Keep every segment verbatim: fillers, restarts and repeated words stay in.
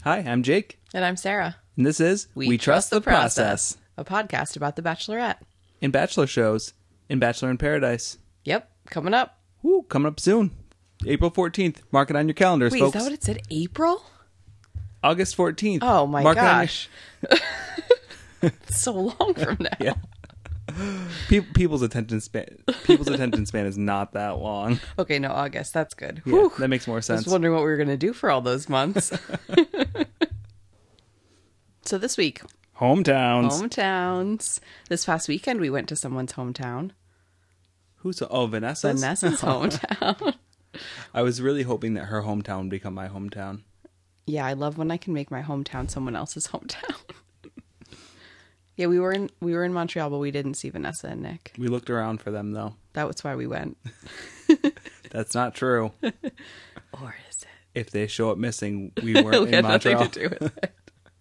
Hi, I'm Jake. And I'm Sarah. And this is We, we Trust, Trust the, the process. process, a podcast about The Bachelorette. In Bachelor shows, in Bachelor in Paradise. Yep, coming up. Woo, coming up soon. April fourteenth. Mark it on your calendars, Wait, folks. Is that what it said? April? August fourteenth. Oh my Mark gosh. It's so long from now. Yeah. People, people's attention span people's attention span is not that long. Okay, no, August. That's good. Yeah, Whew. that makes more sense. I was wondering what we were going to do for all those months. So this week. Hometowns. Hometowns. This past weekend, we went to someone's hometown. Who's? Oh, Vanessa's? Vanessa's hometown. I was really hoping that her hometown would become my hometown. Yeah, I love when I can make my hometown someone else's hometown. Yeah, we were in we were in Montreal, but we didn't see Vanessa and Nick. We looked around for them, though. That was why we went. That's not true. Or is it? If they show up missing, we weren't we in had Montreal. Nothing to do with it.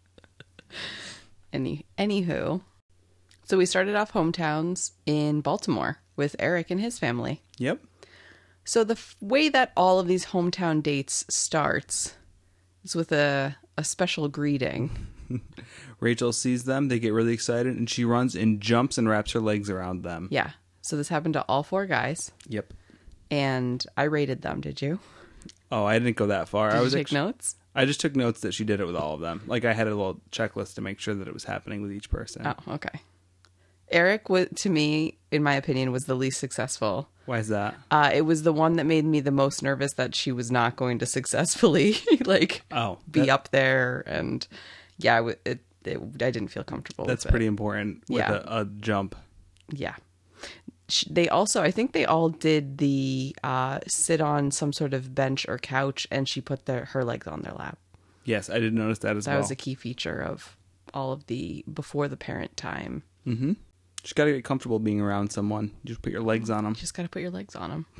Any anywho, so we started off hometowns in Baltimore with Eric and his family. Yep. So the f- way that all of these hometown dates starts is with a a special greeting. Rachel sees them, they get really excited, and she runs and jumps and wraps her legs around them. Yeah. So this happened to all four guys. Yep. And I rated them, did you? Oh, I didn't go that far. Did I was you take actually, notes? I just took notes that she did it with all of them. Like I had a little checklist to make sure that it was happening with each person. Oh, okay. Eric, was, to me, in my opinion, was the least successful. Why is that? Uh, it was the one that made me the most nervous that she was not going to successfully, like, oh, be that, up there. And yeah, it, it, it I didn't feel comfortable That's with pretty it. important with Yeah. a, a jump. Yeah. They also, I think they all did the uh, sit on some sort of bench or couch, and she put their, her legs on their lap. Yes, I did notice that as That well. was a key feature of all of the before the parent time. Mm-hmm. Just got to get comfortable being around someone. You just put your legs on them. You just got to put your legs on them.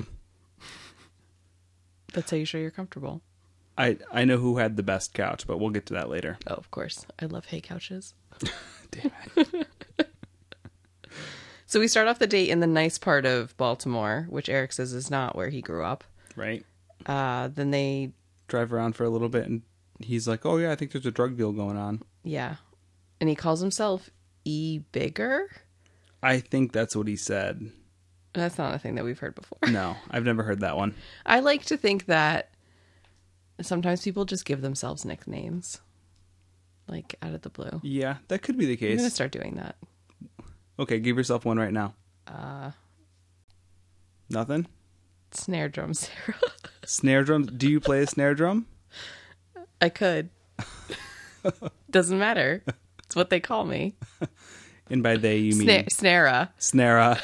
That's how you show you're comfortable. I, I know who had the best couch, but we'll get to that later. Oh, of course. I love hay couches. Damn it. So we start off the date in the nice part of Baltimore, which Eric says is not where he grew up. Right. Uh, then they... Drive around for a little bit, and he's like, oh, yeah, I think there's a drug deal going on. Yeah. And he calls himself E. Bigger? I think that's what he said. That's not a thing that we've heard before. No, I've never heard that one. I like to think that sometimes people just give themselves nicknames. Like, out of the blue. Yeah, that could be the I'm case. going to start doing that. Okay, give yourself one right now. Uh, Nothing? snare drum Sarah. Snare drum? Do you play a snare drum? I could. Doesn't matter. It's what they call me. And by they, you mean... Sna- Snara. Snara.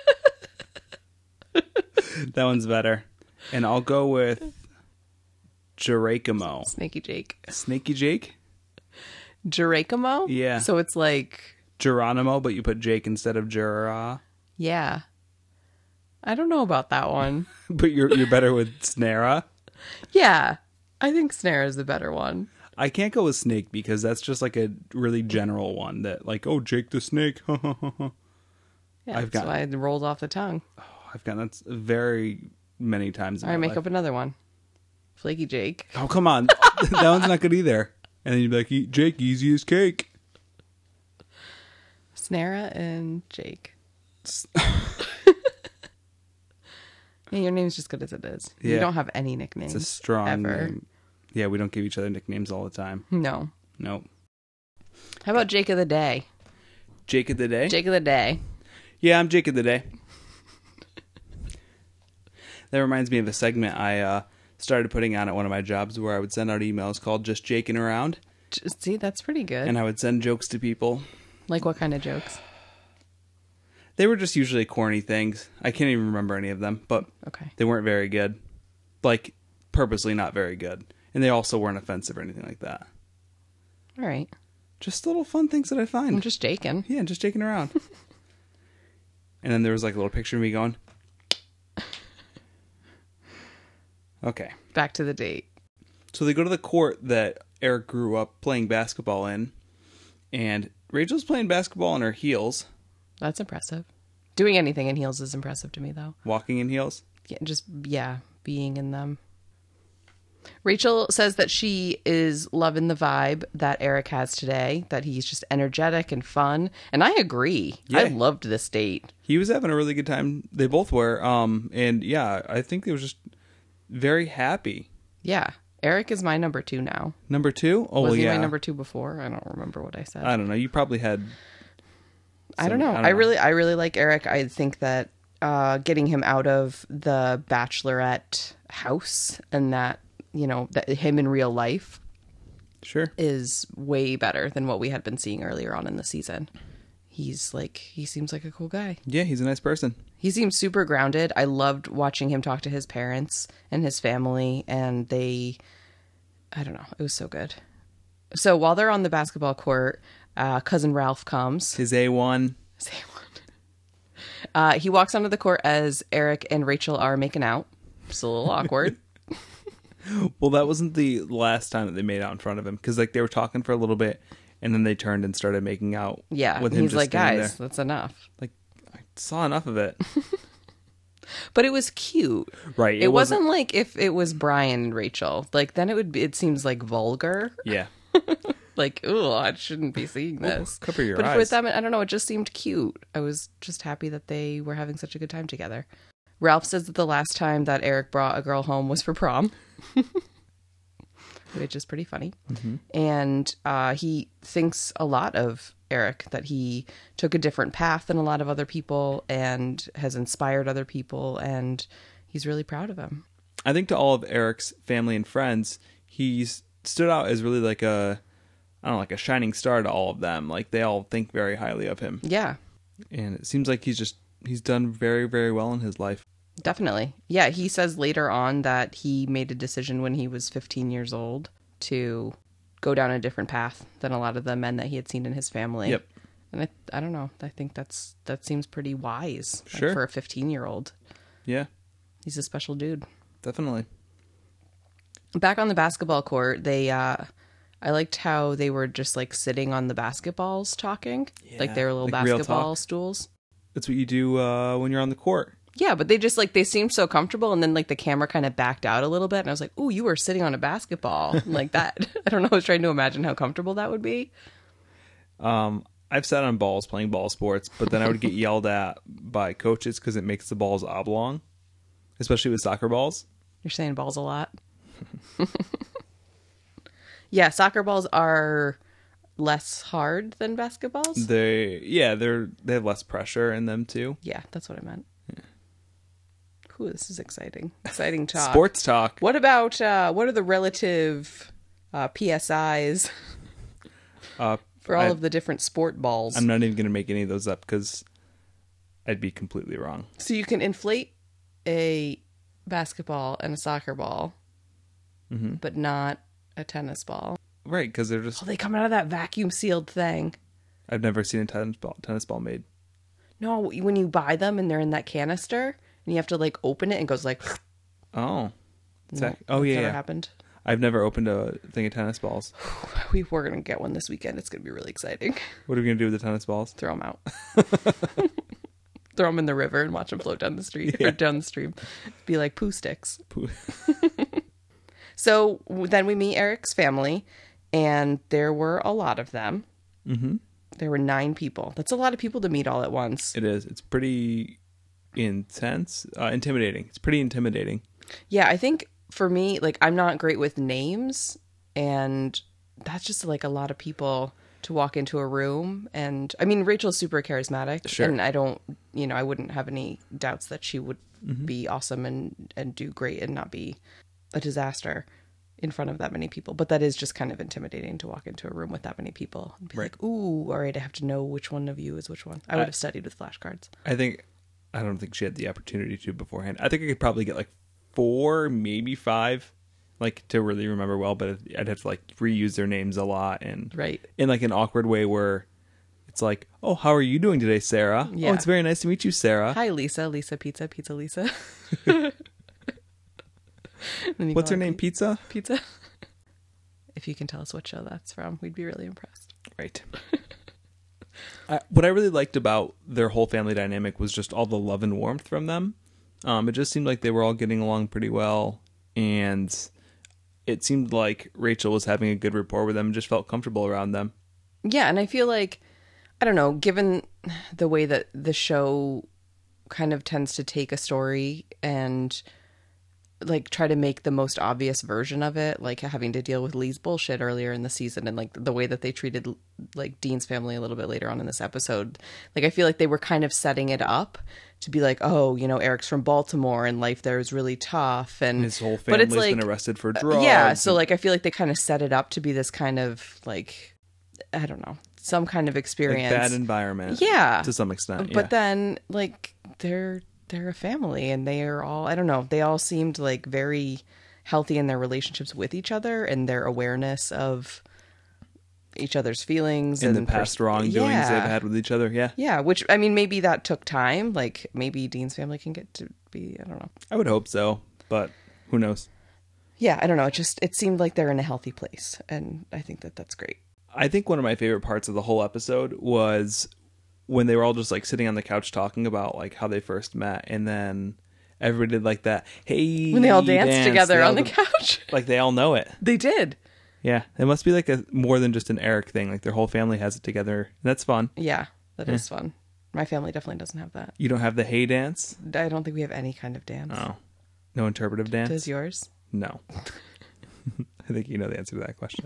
That one's better. And I'll go with Gerakimo. Snaky Jake. Snaky Jake? Gerakimo? Yeah. So it's like... Geronimo, but you put Jake instead of Jera. Yeah. I don't know about that one. But you're you're better with Snara. Yeah. I think Snare is the better one. I can't go with Snake because that's just like a really general one that like, oh, Jake the Snake. Yeah, I've that's got- why it rolls off the tongue. I've gotten that very many times in All right, my make life. up another one. Flaky Jake. Oh, come on. That one's not good either. And then you'd be like, "Eat Jake, easy as cake." Snara and Jake. Yeah, your name's just good as it is. You Yeah. don't have any nicknames. It's a strong ever. name. Yeah, we don't give each other nicknames all the time. No. Nope. How about Jake of the Day? Jake of the Day? Jake of the Day. Yeah, I'm Jake of the Day. That reminds me of a segment I uh, started putting on at one of my jobs where I would send out emails called Just Jaking Around. Just, see, that's pretty good. And I would send jokes to people. Like what kind of jokes? They were just usually corny things. I can't even remember any of them, but Okay. they weren't very good. Like, purposely not very good. And they also weren't offensive or anything like that. All right. Just little fun things that I find. I'm just Jaking. Yeah, just Jaking Around. And then there was like a little picture of me going... Okay. Back to the date. So they go to the court that Eric grew up playing basketball in, and Rachel's playing basketball in her heels. That's impressive. Doing anything in heels is impressive to me, though. Walking in heels? Yeah, just, yeah, being in them. Rachel says that she is loving the vibe that Eric has today, that he's just energetic and fun. And I agree. Yeah. I loved this date. He was having a really good time. They both were. Um, and yeah, I think they were just very happy. Yeah. Eric is my number two now. Number two? Oh, Was well, he yeah. my number two before? I don't remember what I said. I don't know. You probably had. I don't some- know. I, I don't know. really, I really like Eric. I think that uh, getting him out of the Bachelorette house and that, you know, that him in real life Sure. is way better than what we had been seeing earlier on in the season. He's like, he seems like a cool guy. Yeah, he's a nice person. He seems super grounded. I loved watching him talk to his parents and his family, and they, I don't know, it was so good. So while they're on the basketball court, uh, cousin Ralph comes. His A one. Say one. Uh, he walks onto the court as Eric and Rachel are making out. It's a little awkward. Well, that wasn't the last time that they made out in front of him, because like they were talking for a little bit, and then they turned and started making out. Yeah, with and him he's just like, standing guys, there. that's enough. Like, I saw enough of it. But it was cute. Right. It, wasn't, like if it was Brian and Rachel. Like then it would be, it seems like vulgar. Yeah. Like, oh, I shouldn't be seeing this. Cover your but eyes. with them, I don't know, it just seemed cute. I was just happy that they were having such a good time together. Ralph says that the last time that Eric brought a girl home was for prom. Which is pretty funny. Mm-hmm. And uh, he thinks a lot of Eric, that he took a different path than a lot of other people and has inspired other people, and he's really proud of him. I think to all of Eric's family and friends, he's stood out as really like a, I don't know, like a shining star to all of them. Like they all think very highly of him. Yeah, And it seems like he's just, he's done very, very well in his life. definitely. Yeah, he says later on that he made a decision when he was fifteen years old to go down a different path than a lot of the men that he had seen in his family. Yep. And I, I don't know. I think that's that seems pretty wise, like, Sure. for a fifteen-year-old. Yeah, He's a special dude. definitely. Back on the basketball court, they uh I liked how they were just like sitting on the basketballs talking. Like Yeah, they were little like real basketball talk. stools. That's what you do uh, when you're on the court. Yeah, but they just like they seemed so comfortable, and then like the camera kind of backed out a little bit, and I was like, "Ooh, you were sitting on a basketball like that." I don't know. I was trying to imagine how comfortable that would be. Um, I've sat on balls playing ball sports, but then I would get yelled at by coaches because it makes the balls oblong, especially with soccer balls. You're saying balls a lot. Yeah, soccer balls are less hard than basketballs. They, yeah, they're they have less pressure in them too. Yeah, that's what I meant. Ooh, this is exciting. Exciting talk. Sports talk. What about, uh, what are the relative uh, P S Is Uh, for all I- of the different sport balls? I'm not even going to make any of those up because I'd be completely wrong. So you can inflate a basketball and a soccer ball, Mm-hmm. but not a tennis ball. Right, because they're just. Oh, they come out of that vacuum sealed thing. I've never seen a tennis ball tennis ball made. No, when you buy them and they're in that canister, and you have to like open it and it goes like. Oh, It's No, ac- oh that's yeah, never yeah. happened. I've never opened a thing of tennis balls. We were gonna get one this weekend. It's gonna be really exciting. What are we gonna do with the tennis balls? Throw them out. Throw them in the river and watch them float down the street Yeah. or down the stream. Be like poo sticks. Poo- So then we meet Eric's family, and there were a lot of them. Mm-hmm. There were nine people. That's a lot of people to meet all at once. It is. It's pretty intense, uh, intimidating. It's pretty intimidating. Yeah, I think for me, like, I'm not great with names, and that's just like a lot of people to walk into a room. And I mean, Rachel's super charismatic, Sure. and I don't, you know, I wouldn't have any doubts that she would Mm-hmm. be awesome and and do great and not be a disaster in front of that many people. But that is just kind of intimidating to walk into a room with that many people and be Right. like, ooh, all right, I have to know which one of you is which one. I would have studied with flashcards. I think. I don't think she had the opportunity to beforehand. I think I could probably get like four, maybe five, like to really remember well. But I'd have to like reuse their names a lot and Right. in like an awkward way where it's like, oh, how are you doing today, Sarah? Yeah. Oh, it's very nice to meet you, Sarah. Hi, Lisa. Lisa Pizza. Pizza Lisa. Then you What's go her like, name? Pizza? Pizza. If you can tell us what show that's from, we'd be really impressed. Right. I, what I really liked about their whole family dynamic was just all the love and warmth from them. Um, it just seemed like they were all getting along pretty well, and it seemed like Rachel was having a good rapport with them and just felt comfortable around them. Yeah, and I feel like, I don't know, given the way that the show kind of tends to take a story and like try to make the most obvious version of it, like having to deal with Lee's bullshit earlier in the season and like the way that they treated like Dean's family a little bit later on in this episode. Like I feel like they were kind of setting it up to be like, oh, you know, Eric's from Baltimore and life there is really tough, and His whole but it's family's like, been arrested for drugs. yeah, so like I feel like they kind of set it up to be this kind of like, I don't know, some kind of experience. Like bad environment. Yeah. To some extent. But yeah. then like they're they're a family and they are all, I don't know, they all seemed like very healthy in their relationships with each other and their awareness of each other's feelings in and the past pers- wrongdoings yeah. they've had with each other. Yeah. Yeah, which I mean maybe that took time. Like maybe Dean's family can get to be, I don't know. I would hope so, but who knows? Yeah, I don't know. It just it seemed like they're in a healthy place and I think that that's great. I think one of my favorite parts of the whole episode was when they were all just like sitting on the couch talking about like how they first met, and then everybody did like that, hey, When they all danced dance. together They on all the did- couch. like they all know it. They did. Yeah, it must be like a more than just an Eric thing. Like their whole family has it together. That's fun. Yeah, that is fun. My family definitely doesn't have that. You don't have the hey dance? I don't think we have any kind of dance. Oh, no interpretive dance. Does yours? No. I think you know the answer to that question.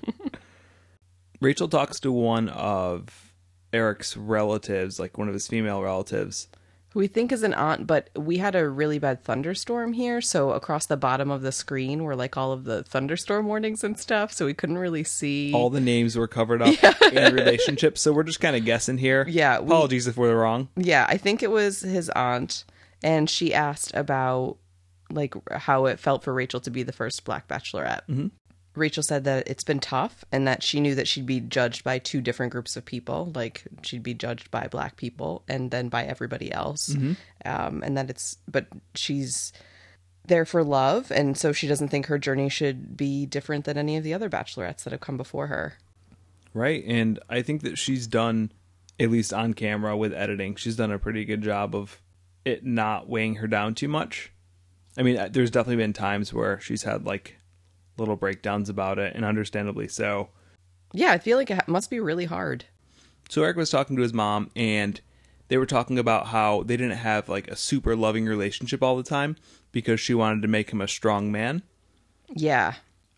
Rachel talks to one of Eric's relatives, like one of his female relatives. Who we think is an aunt, but we had a really bad thunderstorm here, so across the bottom of the screen were like all of the thunderstorm warnings and stuff, so we couldn't really see. All the names were covered up in relationships, so we're just kind of guessing here. Yeah, we- Apologies if we're wrong. Yeah, I think it was his aunt, and she asked about like how it felt for Rachel to be the first Black Bachelorette. Mm-hmm. Rachel said that it's been tough and that she knew that she'd be judged by two different groups of people. Like she'd be judged by Black people and then by everybody else. Mm-hmm. Um, and that it's, but she's there for love. And so she doesn't think her journey should be different than any of the other bachelorettes that have come before her. Right. And I think that she's done, at least on camera with editing, she's done a pretty good job of it not weighing her down too much. I mean, there's definitely been times where she's had like little breakdowns about it, and understandably so. Yeah, I feel like it must be really hard. So Eric was talking to his mom, and they were talking about how they didn't have like a super loving relationship all the time because she wanted to make him a strong man. Yeah.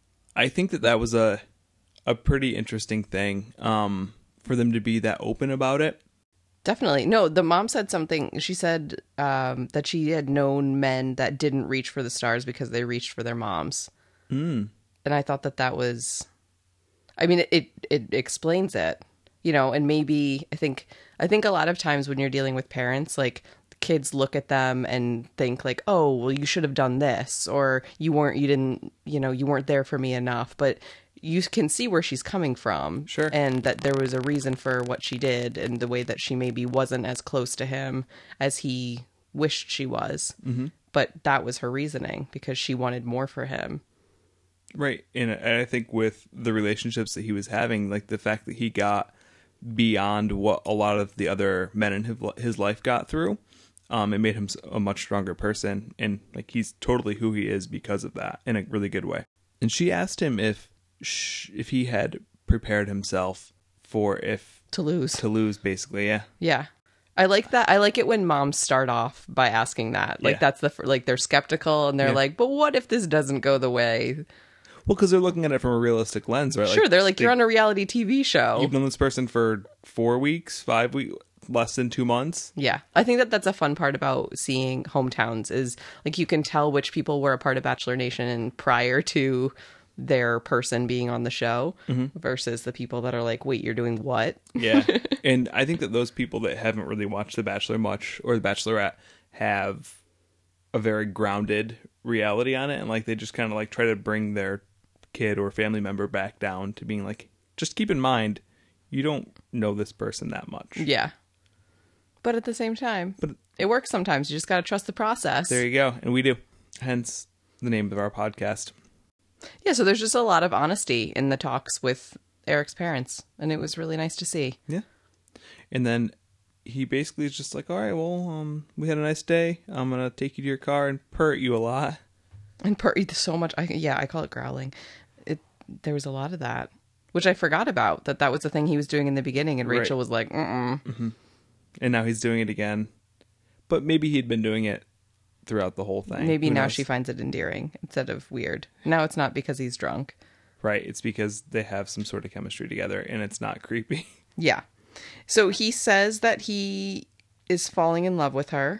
I think that that was a a pretty interesting thing um, for them to be that open about it. Definitely. No, the mom said something. She said um, that she had known men that didn't reach for the stars because they reached for their moms. Mm. And I thought that that was, I mean, it, it, it explains it, you know, and maybe I think, I think a lot of times when you're dealing with parents, like kids look at them and think like, oh, well, you should have done this, or you weren't, you didn't, you know, you weren't there for me enough, but you can see where she's coming from. Sure. And that there was a reason for what she did and the way that she maybe wasn't as close to him as he wished she was. Mm-hmm. But that was her reasoning because she wanted more for him. Right. And I think with the relationships that he was having, like the fact that he got beyond what a lot of the other men in his life got through, um, it made him a much stronger person. And like he's totally who he is because of that in a really good way. And she asked him if if he had prepared himself for if To lose. to lose, basically. Yeah. Yeah. I like that. I like it when moms start off by asking that. Like Yeah. that's the, like they're skeptical and they're Yeah. like, but what if this doesn't go the way? Well, because they're looking at it from a realistic lens, right? Sure. They're like, you're on a reality T V show. You've known this person for four weeks, five weeks, less than two months. Yeah. I think that that's a fun part about seeing hometowns is like you can tell which people were a part of Bachelor Nation prior to their person being on the show mm-hmm. versus the people that are like, wait, you're doing what? Yeah. And I think that those people that haven't really watched The Bachelor much or The Bachelorette have a very grounded reality on it. And like they just kind of like try to bring their kid or family member back down to being like, just keep in mind, you don't know this person that much. Yeah. But at the same time, But it works sometimes. You just got to trust the process. there you go. And we do. Hence the name of our podcast. Yeah, so there's just a lot of honesty in the talks with Eric's parents, and it was really nice to see. Yeah. And then he basically is just like, all right, well, um, we had a nice day. I'm going to take you to your car and purr at you a lot. And purr so much. I, yeah, I call it growling. there was a lot of that, which I forgot about, that that was the thing he was doing in the beginning, and Rachel Right. was like, mm-mm. Mm-hmm. And now he's doing it again. But maybe he'd been doing it throughout the whole thing. Maybe Who now knows? she finds it endearing instead of weird. Now it's not because he's drunk. Right. It's because they have some sort of chemistry together, and it's not creepy. Yeah. So he says that he is falling in love with her,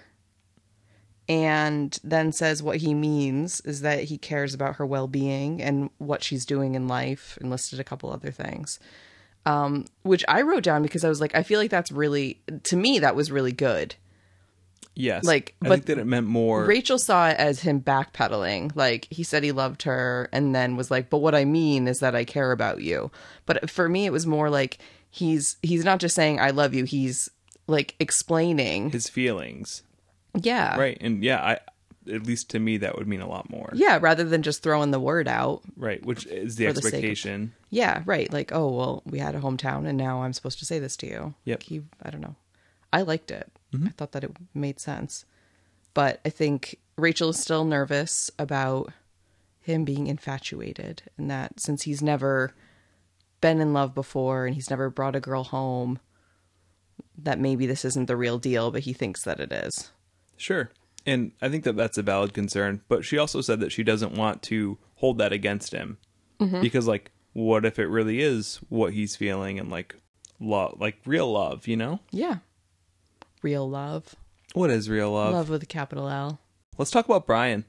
and then says what he means is that he cares about her well-being and what she's doing in life, and listed a couple other things. Um, which I wrote down because I was like, I feel like that's really, to me, that was really good. Yes. Like, I but think that it meant more. Rachel saw it as him backpedaling. Like, he said he loved her and then was like, but what I mean is that I care about you. But for me, it was more like he's he's not just saying I love you. He's like explaining his feelings. Yeah. Right. And yeah, I at least to me, that would mean a lot more. Yeah, rather than just throwing the word out. Right. Which is the For the sake of- expectation. Yeah, right. Like, oh, well, we had a hometown and now I'm supposed to say this to you. Yep. Like he, I don't know. I liked it. Mm-hmm. I thought that it made sense. But I think Rachel is still nervous about him being infatuated, and that since he's never been in love before and he's never brought a girl home, that maybe this isn't the real deal, but he thinks that it is. Sure. And I think that that's a valid concern. But she also said that she doesn't want to hold that against him. Mm-hmm. Because, like, what if it really is what he's feeling and, like, love, like real love, you know? Yeah. Real love. What is real love? Love with a capital L. Let's talk about Brian.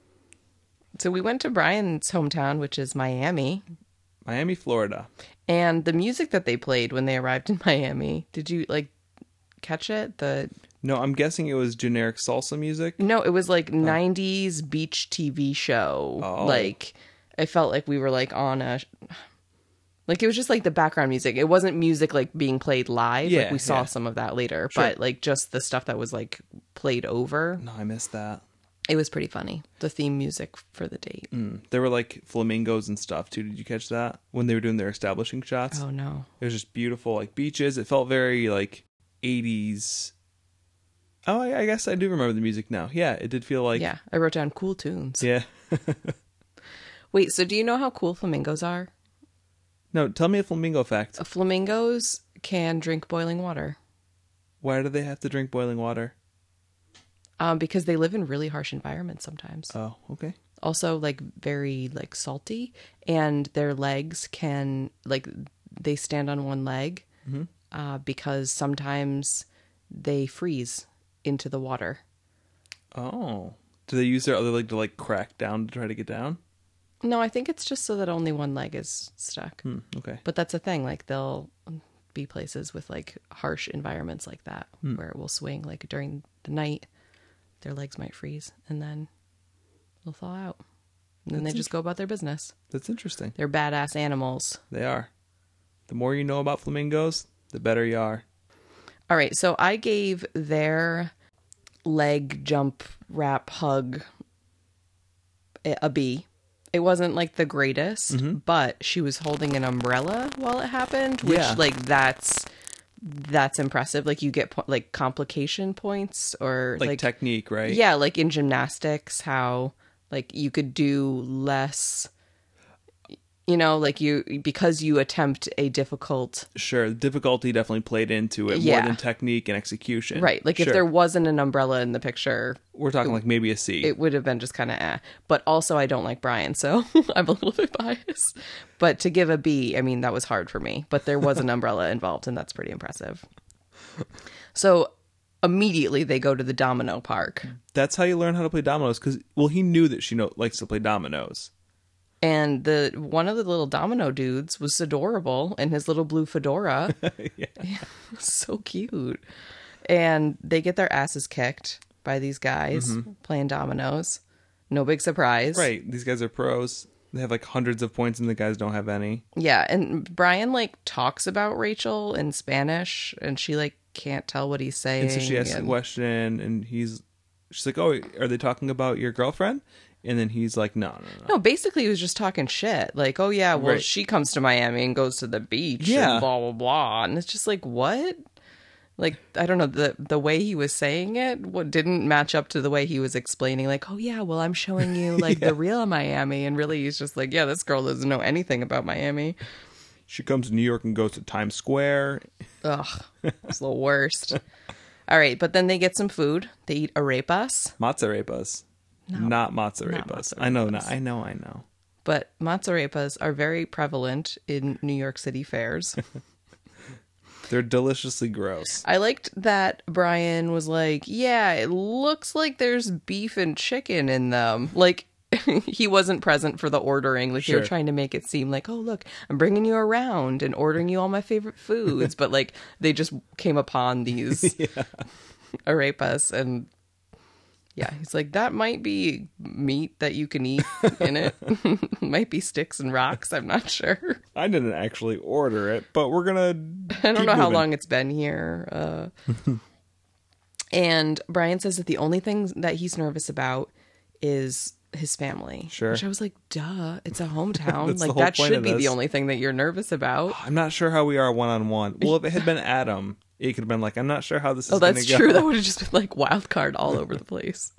So we went to Brian's hometown, which is Miami. Miami, Florida. And the music that they played when they arrived in Miami, did you, like, catch it? The No, I'm guessing it was generic salsa music. No, it was like nineties beach T V show. Oh. Like, I felt like we were like on a, like it was just like the background music. It wasn't music like being played live. Yeah, like we saw yeah. some of that later, Sure. but like just the stuff that was like played over. No, I missed that. It was pretty funny. The theme music for the date. Mm. There were like flamingos and stuff too. Did you catch that when they were doing their establishing shots? Oh no. It was just beautiful, like beaches. It felt very like eighties. Oh, I, I guess I do remember the music now. Yeah, it did feel like. Yeah, I wrote down cool tunes. Yeah. Wait, so do you know how cool flamingos are? No, tell me a flamingo fact. Uh, Flamingos can drink boiling water. Why do they have to drink boiling water? Um, because they live in really harsh environments sometimes. Oh, okay. Also, like, very, like, salty. And their legs can, like, they stand on one leg Mm-hmm. uh, because sometimes they freeze into the water. Oh. Do they use their other leg to like crack down to try to get down? No, I think it's just so that only one leg is stuck. Hmm, okay. But that's a thing. Like, they'll be places with, like, harsh environments like that Hmm. where it will swing. Like, during the night, their legs might freeze and then they'll thaw out. And then That's they just int- go about their business. That's interesting. They're badass animals. They are. The more you know about flamingos, the better you are. All right, so I gave their leg jump wrap hug a a B. It wasn't like the greatest, Mm-hmm. but she was holding an umbrella while it happened, which Yeah. like that's that's impressive. Like you get po- like complication points or Like, like, technique, right? yeah, like in gymnastics, how like you could do less. You know, like you because you attempt a difficult. Sure. The difficulty definitely played into it Yeah. more than technique and execution. Right. Like Sure. if there wasn't an umbrella in the picture, We're talking like maybe a C. it would have been just kind of eh. But also, I don't like Brian, so I'm a little bit biased. But to give a B, I mean, that was hard for me. But there was an umbrella involved, and that's pretty impressive. So immediately they go to the domino park. That's how you learn how to play dominoes. Because, well, he knew that she know, likes to play dominoes. And the one of the little domino dudes was adorable in his little blue fedora. Yeah. So cute. And they get their asses kicked by these guys playing dominoes. No big surprise. Right. These guys are pros. They have like hundreds of points and the guys don't have any. Yeah, and Brian like talks about Rachel in Spanish, and she like can't tell what he's saying. And so she asks a and- question and he's, she's like, oh, are they talking about your girlfriend? And then he's like, no, no, no. No, basically he was just talking shit. Like, oh yeah, well Right. she comes to Miami and goes to the beach Yeah. and blah blah blah. And it's just like, what? Like, I don't know, the the way he was saying it what didn't match up to the way he was explaining, like, oh yeah, well, I'm showing you like Yeah. the real Miami. And really he's just like, yeah, this girl doesn't know anything about Miami. She comes to New York and goes to Times Square. Ugh, it's the worst. All right, but then they get some food. They eat arepas, Mazzarepas. Not mazzarepas. mazzarepas. I know, not, I know, I know. but mazzarepas are very prevalent in New York City fairs. They're deliciously gross. I liked that Brian was like, yeah, it looks like there's beef and chicken in them. Like, he wasn't present for the ordering. Like, they Sure. were trying to make it seem like, oh, look, I'm bringing you around and ordering you all my favorite foods. But, like, they just came upon these Yeah. arepas and... Yeah, he's like, that might be meat that you can eat in it. Might be sticks and rocks. I'm not sure. I didn't actually order it, but we're gonna. I don't know how long it's been here. Uh, and Brian says that the only thing that he's nervous about is his family. Sure. Which I was like, duh, it's a hometown. That's the Like, whole that point should of be the this. only thing that you're nervous about. I'm not sure how we are one on one. Well, if it had been Adam, it could have been like, I'm not sure how this is Oh, going that's to go. true. That would have just been like wild card all over the place.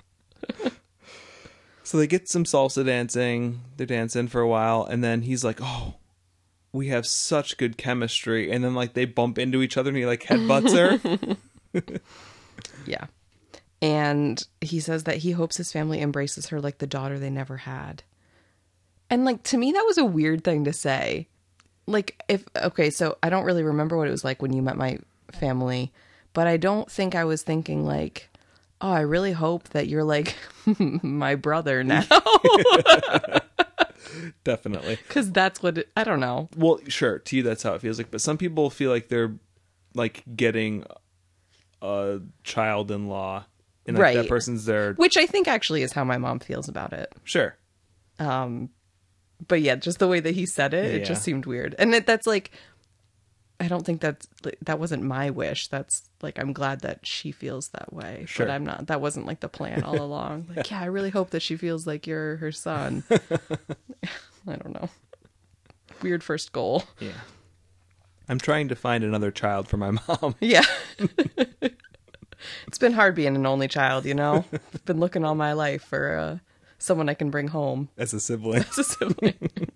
So they get some salsa dancing. They're dancing for a while, and then he's like, "Oh, we have such good chemistry." And then like they bump into each other, and he like headbutts her. Yeah. And he says that he hopes his family embraces her like the daughter they never had. And like, to me, that was a weird thing to say. Like, if, okay, so I don't really remember what it was like when you met my family, but I don't think I was thinking like, oh, I really hope that you're like my brother now. Definitely. Because that's what, it, I don't know. Well, sure, to you that's how it feels like, but some people feel like they're like getting a child-in-law, and like Right. that person's their Which I think actually is how my mom feels about it. sure. Um, but yeah, just the way that he said it, it Yeah. just seemed weird. And it, that's like, I don't think that's, that wasn't my wish. That's like, I'm glad that she feels that way. Sure. But I'm not, that wasn't like the plan all along. Like, yeah, I really hope that she feels like you're her son. I don't know. Weird first goal. Yeah. I'm trying to find another child for my mom. Yeah. It's been hard being an only child, you know? I've been looking all my life for uh, someone I can bring home. As a sibling. As a sibling.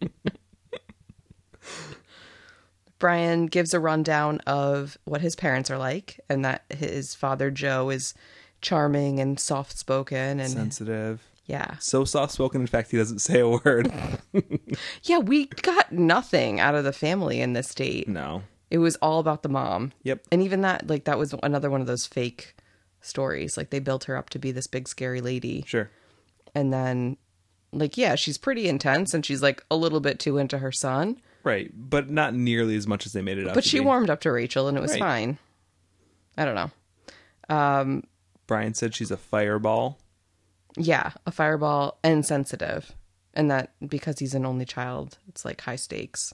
Brian gives a rundown of what his parents are like, and that his father, Joe, is charming and soft-spoken. And Sensitive. yeah. So soft-spoken, in fact, he doesn't say a word. Yeah, we got nothing out of the family in this date. No. It was all about the mom. Yep. And even that, like, that was another one of those fake stories. Like, they built her up to be this big, scary lady. Sure. And then, like, yeah, she's pretty intense, and she's, like, a little bit too into her son. Right, but not nearly as much as they made it out But to she be. warmed up to Rachel, and it was Right. fine. I don't know. Um, Brian said she's a fireball. yeah, a fireball and sensitive. And that, because he's an only child, it's, like, high stakes.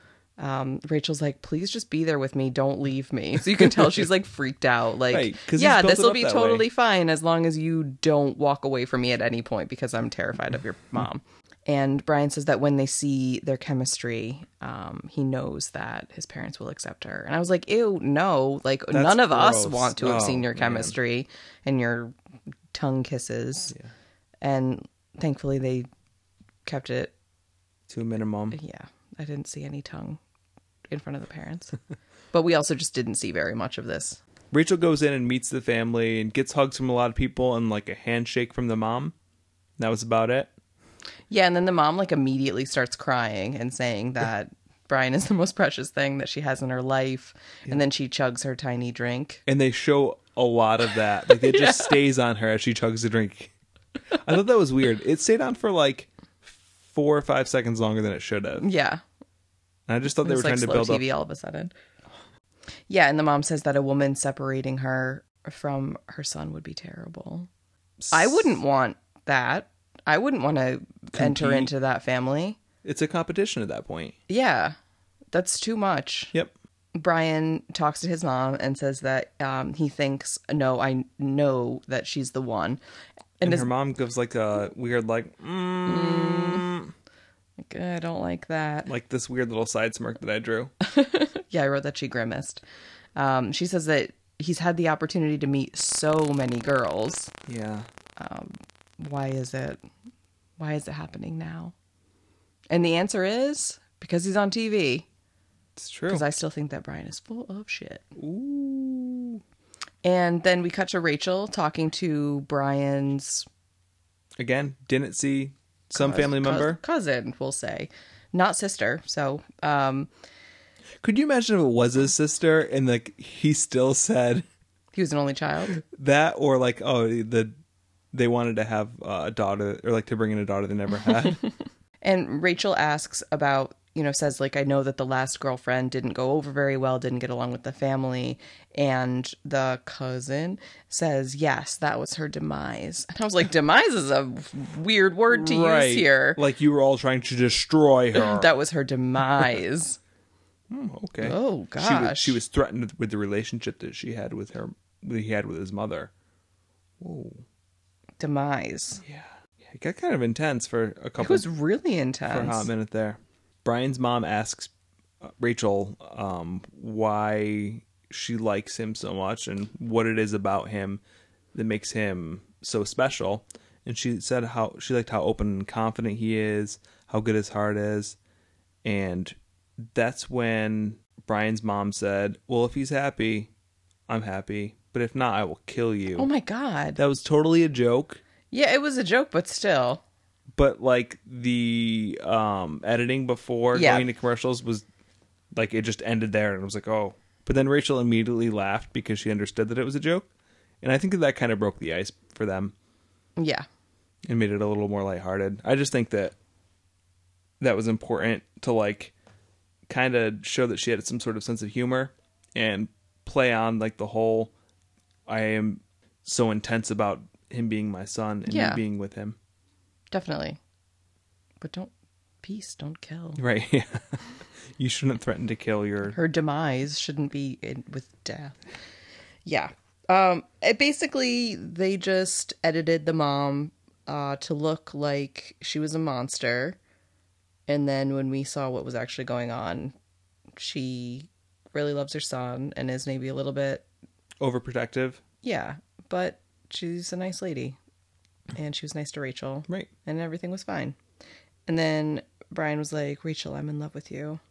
Um, Rachel's like, please just be there with me. Don't leave me. So you can tell she's like freaked out. Like, Right, 'cause he's yeah, built this it will up be that totally way. fine as long as you don't walk away from me at any point because I'm terrified of your mom. And Brian says that when they see their chemistry, um, he knows that his parents will accept her. And I was like, ew, no. Like, That's none of us gross. want to have Oh, seen your man. chemistry and your tongue kisses. Yeah. And thankfully they kept it. To a minimum. Yeah, I didn't see any tongue in front of the parents. But we also just didn't see very much of this. Rachel goes in and meets the family and gets hugs from a lot of people and like a handshake from the mom. That was about it. Yeah, and then the mom like immediately starts crying and saying that Brian is the most precious thing that she has in her life. Yeah. And then she chugs her tiny drink. And they show a lot of that. Like it just yeah. stays on her as she chugs the drink. I thought that was weird. It stayed on for like four or five seconds longer than it should have. Yeah. And I just thought they were like trying to slow build T V up. all of a sudden. Yeah, and the mom says that a woman separating her from her son would be terrible. I wouldn't want that. I wouldn't want to enter into that family. It's a competition at that point. Yeah, that's too much. Yep. Brian talks to his mom and says that um, he thinks, no, I know that she's the one. And, and his, her mom gives like a weird like, mm, mm. Like, I don't like that. Like this weird little side smirk that I drew. Yeah, I wrote that she grimaced. Um, she says that he's had the opportunity to meet so many girls. Yeah. Um, why is it, why is it happening now? And the answer is because he's on T V. It's true. Because I still think that Brian is full of shit. Ooh. And then we cut to Rachel talking to Brian's... Again, didn't see some cous- family cous- member. Cousin, we'll say. Not sister. So, um... Could you imagine if it was his sister and like he still said... He was an only child? That or like, oh, the they wanted to have uh, a daughter or like to bring in a daughter they never had. And Rachel asks about... you know, says, like, I know that the last girlfriend didn't go over very well, didn't get along with the family. And the cousin says, yes, that was her demise. And I was like, demise is a weird word to Right. use here. Like you were all trying to destroy her. That was her demise. Hmm, okay. Oh, She was, gosh. she was threatened with the relationship that she had with her, that he had with his mother. Whoa. Demise. Yeah. Yeah. It got kind of intense for a couple It was really for a intense. hot minute there. Brian's mom asks uh, Rachel um, why she likes him so much and what it is about him that makes him so special. And she said how she liked how open and confident he is, how good his heart is. And that's when Brian's mom said, well, if he's happy, I'm happy. But if not, I will kill you. Oh, my God. That was totally a joke. Yeah, it was a joke, but still. But like the um, editing before Yeah. going to commercials was like it just ended there, and it was like, oh. But then Rachel immediately laughed because she understood that it was a joke, and I think that that kind of broke the ice for them Yeah. and made it a little more lighthearted. I just think that that was important to like kind of show that she had some sort of sense of humor and play on like the whole I am so intense about him being my son and Yeah. me being with him. Definitely. But don't... Peace, don't kill. Right, yeah. You shouldn't threaten to kill your... Her demise shouldn't be in, with death. Yeah. Um, it basically, they just edited the mom uh, to look like she was a monster. And then when we saw what was actually going on, she really loves her son and is maybe a little bit... Overprotective. Yeah, but she's a nice lady. And she was nice to Rachel. Right. And everything was fine. And then Brian was like, Rachel, I'm in love with you.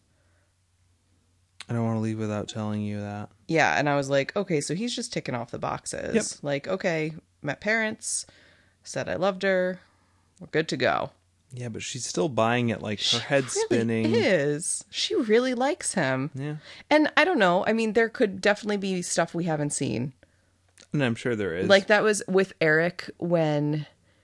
I don't want to leave without telling you that. Yeah, and I was like, okay, so he's just ticking off the boxes. Yep. Like, okay, met parents, said I loved her, we're good to go. Yeah, but she's still buying it, like her head's Really spinning. is. She really likes him. Yeah. And I don't know, I mean, there could definitely be stuff we haven't seen. And I'm sure there is. Like, that was with Eric when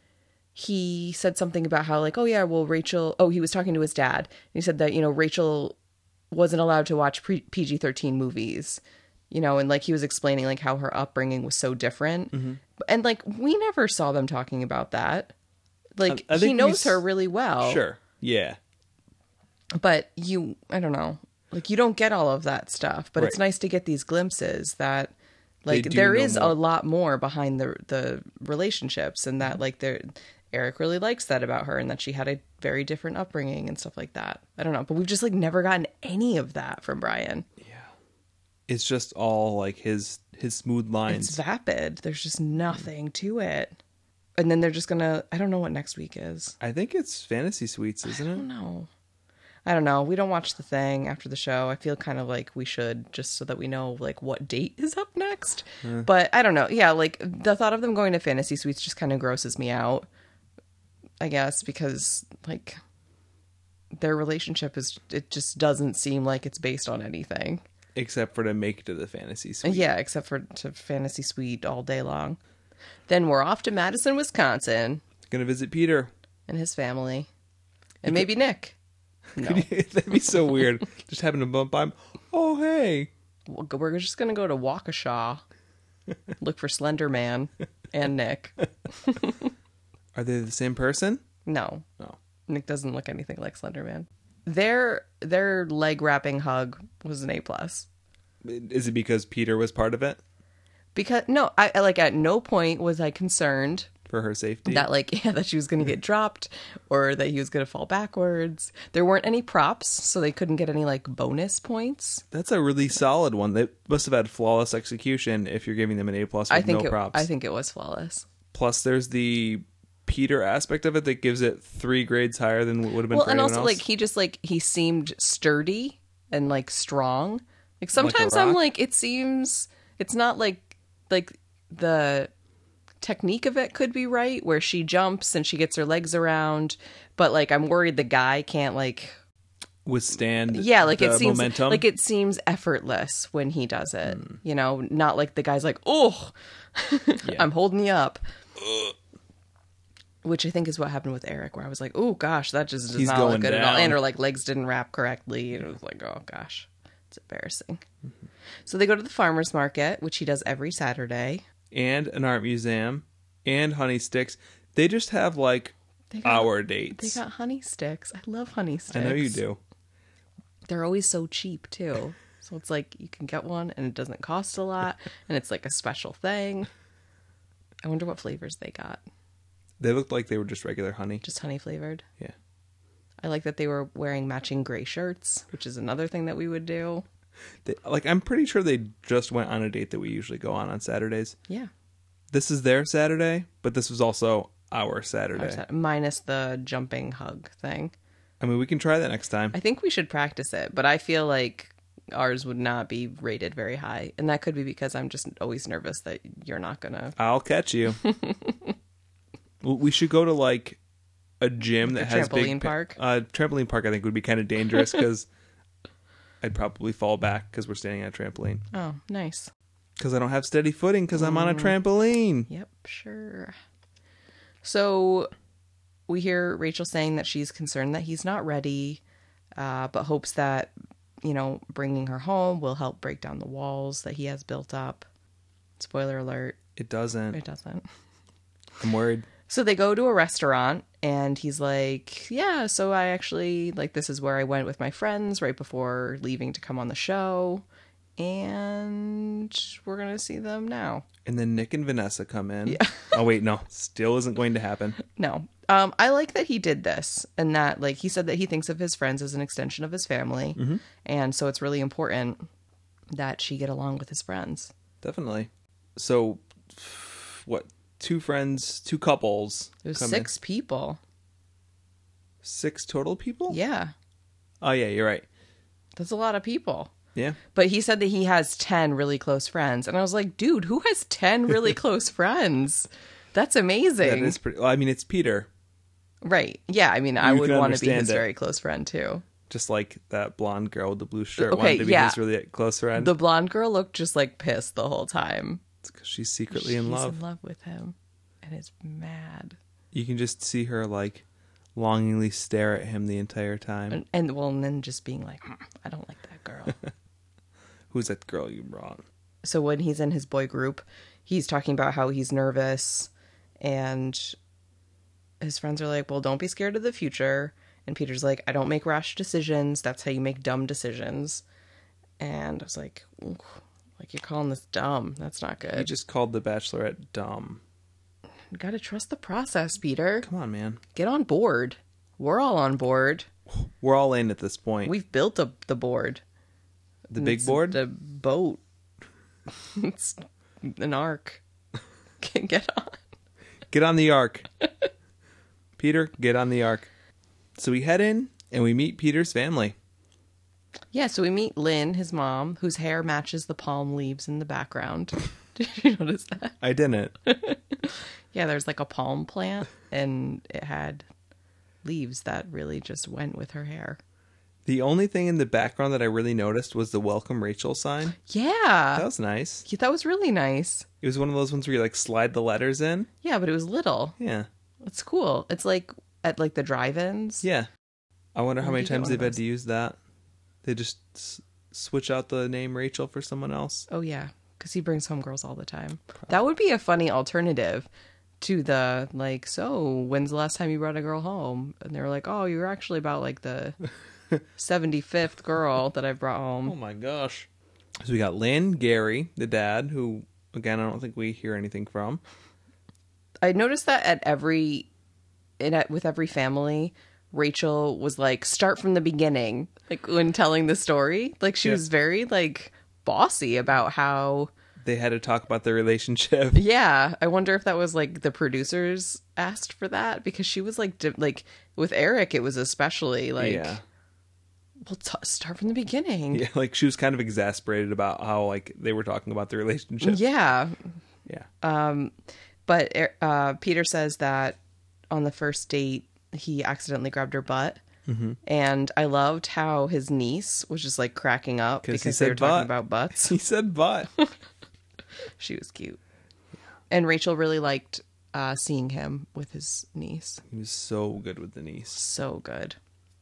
he said something about how, like, oh, yeah, well, Rachel... Oh, he was talking to his dad. He said that, you know, Rachel wasn't allowed to watch pre- P G thirteen movies, you know, and, like, he was explaining, like, how her upbringing was so different. Mm-hmm. And, like, we never saw them talking about that. Like, I- I he think we knows s- her really well. Sure. Yeah. But you... I don't know. Like, you don't get all of that stuff. But it's Right. nice to get these glimpses that... Like, do there know is more. a lot more behind the the relationships, and that, like, there, Eric really likes that about her, and that she had a very different upbringing and stuff like that. I don't know, but we've just, like, never gotten any of that from Brian. It's just all like his his smooth lines. It's vapid. There's just nothing to it. And then they're just gonna... I don't know what next week is. I think it's Fantasy Suites, isn't I it? don't know. I don't know. We don't watch the thing after the show. I feel kind of like we should, just so that we know, like, what date is up next. But I don't know. Yeah, like, the thought of them going to Fantasy Suites just kind of grosses me out, I guess, because, like, their relationship is... It just doesn't seem like it's based on anything. Except for to make it to the Fantasy Suite. Yeah, except for to Fantasy Suite all day long. Then we're off to Madison, Wisconsin, Gonna visit Peter. and his family. And maybe Nick. No. That'd be so weird. Just having to bump by him. Oh, hey. We're just going to go to Waukesha, look for Slender Man and Nick. Are they the same person? No, No. Nick doesn't look anything like Slender Man. Their their leg wrapping hug was an A plus. Is it because Peter was part of it? Because no, I I- like at no point was I concerned for her safety. That like yeah, that she was going to get dropped or that he was going to fall backwards. There weren't any props, so they couldn't get any like bonus points. That's a really solid one. They must have had flawless execution if you're giving them an A plus with I think no it, props. I think it was flawless. Plus, there's the Peter aspect of it that gives it three grades higher than what would have been Well, for and anyone also else. like he just like he seemed sturdy and like strong. Like sometimes Like a I'm rock? like it seems it's not like like the technique of it could be right where she jumps and she gets her legs around, but like I'm worried the guy can't like Withstand yeah like the it seems momentum. like it seems effortless when he does it. Hmm. You know, not like the guy's like, oh, Yeah. I'm holding you up. Which I think is what happened with Eric, where I was like, oh gosh, that just does He's not going look good at all. down. And her like legs didn't wrap correctly. And it was like, oh gosh, it's embarrassing. Mm-hmm. So they go to the farmer's market, which he does every Saturday. and an art museum and honey sticks. They just have like They got, our They dates. got honey sticks. I love honey sticks. I know you do. They're always so cheap too. So it's like you can get one and it doesn't cost a lot. And it's like a special thing. I wonder what flavors they got. They looked like they were just regular honey. Just honey flavored. Yeah. I like that they were wearing matching gray shirts, which is another thing that we would do. They, like I'm pretty sure they just went on a date that we usually go on on Saturdays. Yeah. This is their Saturday, but this was also our Saturday. Our Sat- Minus the jumping hug thing. I mean, we can try that next time. I think we should practice it, but I feel like ours would not be rated very high. And that could be because I'm just always nervous that you're not going to. I'll catch you. Well, we should go to like a gym that a has big trampoline pa- park? Uh, trampoline park, I think would be kind of dangerous because I'd probably fall back because we're standing on a trampoline. Oh, nice. Because I don't have steady footing because I'm on a Mm. trampoline. Yep, sure. So we hear Rachel saying that she's concerned that he's not ready, uh, but hopes that, you know, bringing her home will help break down the walls that he has built up. Spoiler alert, It doesn't. it doesn't. I'm worried. So they go to a restaurant and he's like, yeah, so I actually, like, this is where I went with my friends right before leaving to come on the show. And we're going to see them now. And then Nick and Vanessa come in. Yeah. Oh, wait, no. Still isn't going to happen. No. Um, I like that he did this and that, like, he said that he thinks of his friends as an extension of his family. Mm-hmm. And so it's really important that she get along with his friends. Definitely. So, what? Two friends, two couples. There's come six people. in. Six total people? Yeah. Oh, yeah, you're right. That's a lot of people. Yeah. But he said that he has ten really close friends. And I was like, dude, who has ten really close friends? That's amazing. That is pretty. Well, I mean, it's Peter. Right. Yeah. I mean, I You would can want to be understand his it. very close friend too. Just like that blonde girl with the blue shirt Okay, wanted to be yeah. his really close friend. The blonde girl looked just like pissed the whole time. It's 'cause she's secretly She's in love. in love with him and is mad. You can just see her like longingly stare at him the entire time. And, and well, and then just being like, "Mm, I don't like that girl. Who's that girl you brought? So when he's in his boy group, he's talking about how he's nervous and his friends are like, well, don't be scared of the future. And Peter's like, I don't make rash decisions. That's how you make dumb decisions. And I was like, ooh, like you're calling this dumb. That's not You good. just called the Bachelorette dumb. You gotta trust the process, Peter. Come on, man. Get on board. We're all on board. We're all in at this point. We've built a, the board. the big It's board? The boat. It's an arc. Get get on. Get on the ark. Peter, get on the ark. So we head in and we meet Peter's family. Yeah, so we meet Lynn, his mom, whose hair matches the palm leaves in the background. Did you notice that? I didn't. Yeah, there's like a palm plant, and it had leaves that really just went with her hair. The only thing in the background that I really noticed was the Welcome Rachel sign. Yeah. That was nice. Yeah, that was really nice. It was one of those ones where you like slide the letters in. Yeah, but it was little. Yeah. It's cool. It's like at like the drive-ins. Yeah. I wonder how Where'd many you get times one they've of had those? to use that. They just s- switch out the name Rachel for someone else. Oh, yeah, because he brings home girls all the time. That would be a funny alternative to the, like, so when's the last time you brought a girl home? And they were like, oh, you're actually about like the seventy-fifth girl that I've brought Oh home. my gosh. So we got Lynn, Gary, the dad, who, again, I don't think we hear anything from. I noticed that at every, in at, with every family, Rachel was like, start from the beginning, like when telling the story. Like she Yeah. was very like bossy about how. They had to talk about their relationship. Yeah, I wonder if that was like the producers asked for that, because she was like, di- like with Eric, it was especially like, Yeah. well, t- start from the beginning. Yeah, like she was kind of exasperated about how like they were talking about the relationship. Yeah. Yeah. But uh, Peter says that on the first date, he accidentally grabbed her butt. Mm-hmm. And I loved how his niece was just like cracking up because he they said were talking butt. about butts. He said but. She was cute. And Rachel really liked uh, seeing him with his niece. He was so good with the niece. So good.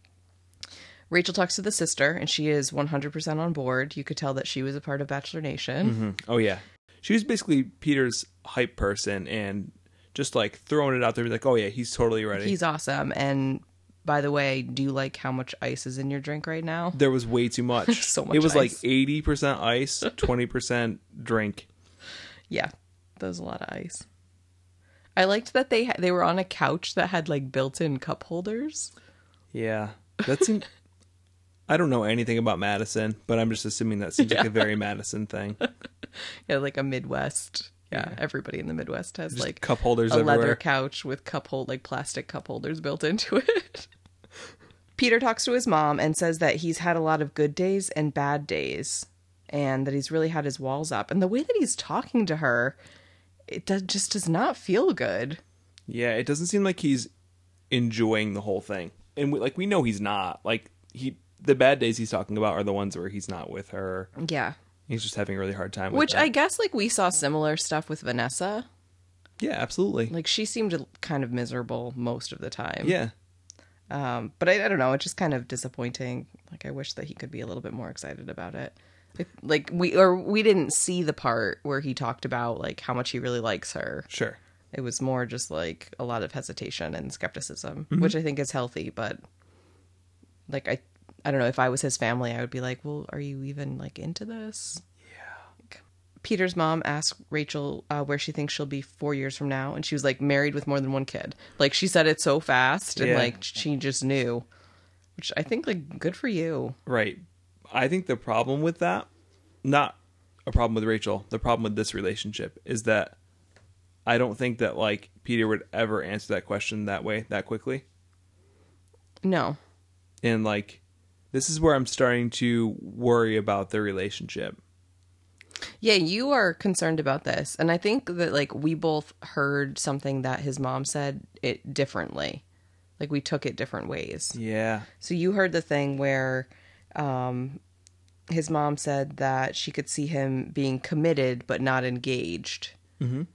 Rachel talks to the sister, and she is one hundred percent on board. You could tell that she was a part of Bachelor Nation. Mm-hmm. Oh, yeah. She was basically Peter's hype person and just like throwing it out there. Like, oh, yeah, he's totally ready. He's awesome. And by the way, do you like how much ice is in your drink right now? There was way too much. So much It was ice. like eighty percent ice, twenty percent drink. Yeah, that was a lot of ice. I liked that they ha- they were on a couch that had like built-in cup holders. Yeah. That seemed... I don't know anything about Madison, but I'm just assuming that seems like Yeah. a very Madison thing. Yeah, like a Midwest. Yeah, Yeah. everybody in the Midwest has Just like cup holders a everywhere. leather couch with cup hold like plastic cup holders built into it. Peter talks to his mom and says that he's had a lot of good days and bad days, and that he's really had his walls up. And the way that he's talking to her, it does, just does not feel good. Yeah, it doesn't seem like he's enjoying the whole thing. And we, like we know he's not. Like he the bad days he's talking about are the ones where he's not with her. Yeah. He's just having a really hard time with Which that. I guess like we saw similar stuff with Vanessa. Yeah, absolutely. Like she seemed kind of miserable most of the time. Yeah. Um, but I, I don't know. It's just kind of disappointing. Like I wish that he could be a little bit more excited about it. Like, like we or we didn't see the part where he talked about like how much he really likes her. Sure. It was more just like a lot of hesitation and skepticism, Mm-hmm. which I think is healthy. But like I, I don't know. If I was his family, I would be like, well, are you even like into this? Yeah. Peter's mom asked Rachel uh, where she thinks she'll be four years from now, and she was like married with more than one kid. Like she said it so fast, and Yeah. like she just knew, which I think like good for you. Right. I think the problem with that, not a problem with Rachel, the problem with this relationship is that I don't think that like Peter would ever answer that question that way, that quickly. No. And like, this is where I'm starting to worry about their relationship. Yeah, you are concerned about this. And I think that like we both heard something that his mom said it differently. Like we took it different ways. Yeah. So you heard the thing where um, his mom said that she could see him being committed but not engaged. Mm-hmm.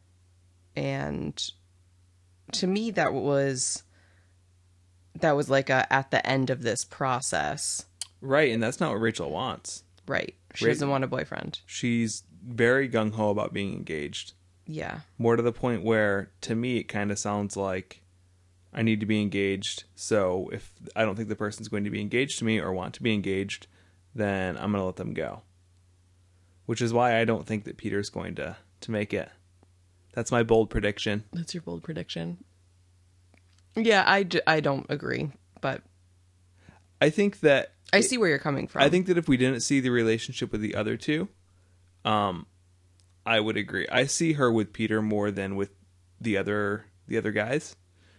And to me, that was that was like a at the end of this process. Right. And that's not what Rachel wants. Right. She Right. doesn't want a boyfriend. She's very gung-ho about being engaged. Yeah. More to the point where, to me, it kind of sounds like I need to be engaged. So if I don't think the person's going to be engaged to me or want to be engaged, then I'm going to let them go. Which is why I don't think that Peter's going to, to make it. That's my bold prediction. That's your bold prediction. Yeah, I, d- I don't agree, but I think that... I see where you're coming from. I think that if we didn't see the relationship with the other two, um, I would agree. I see her with Peter more than with the other the other guys.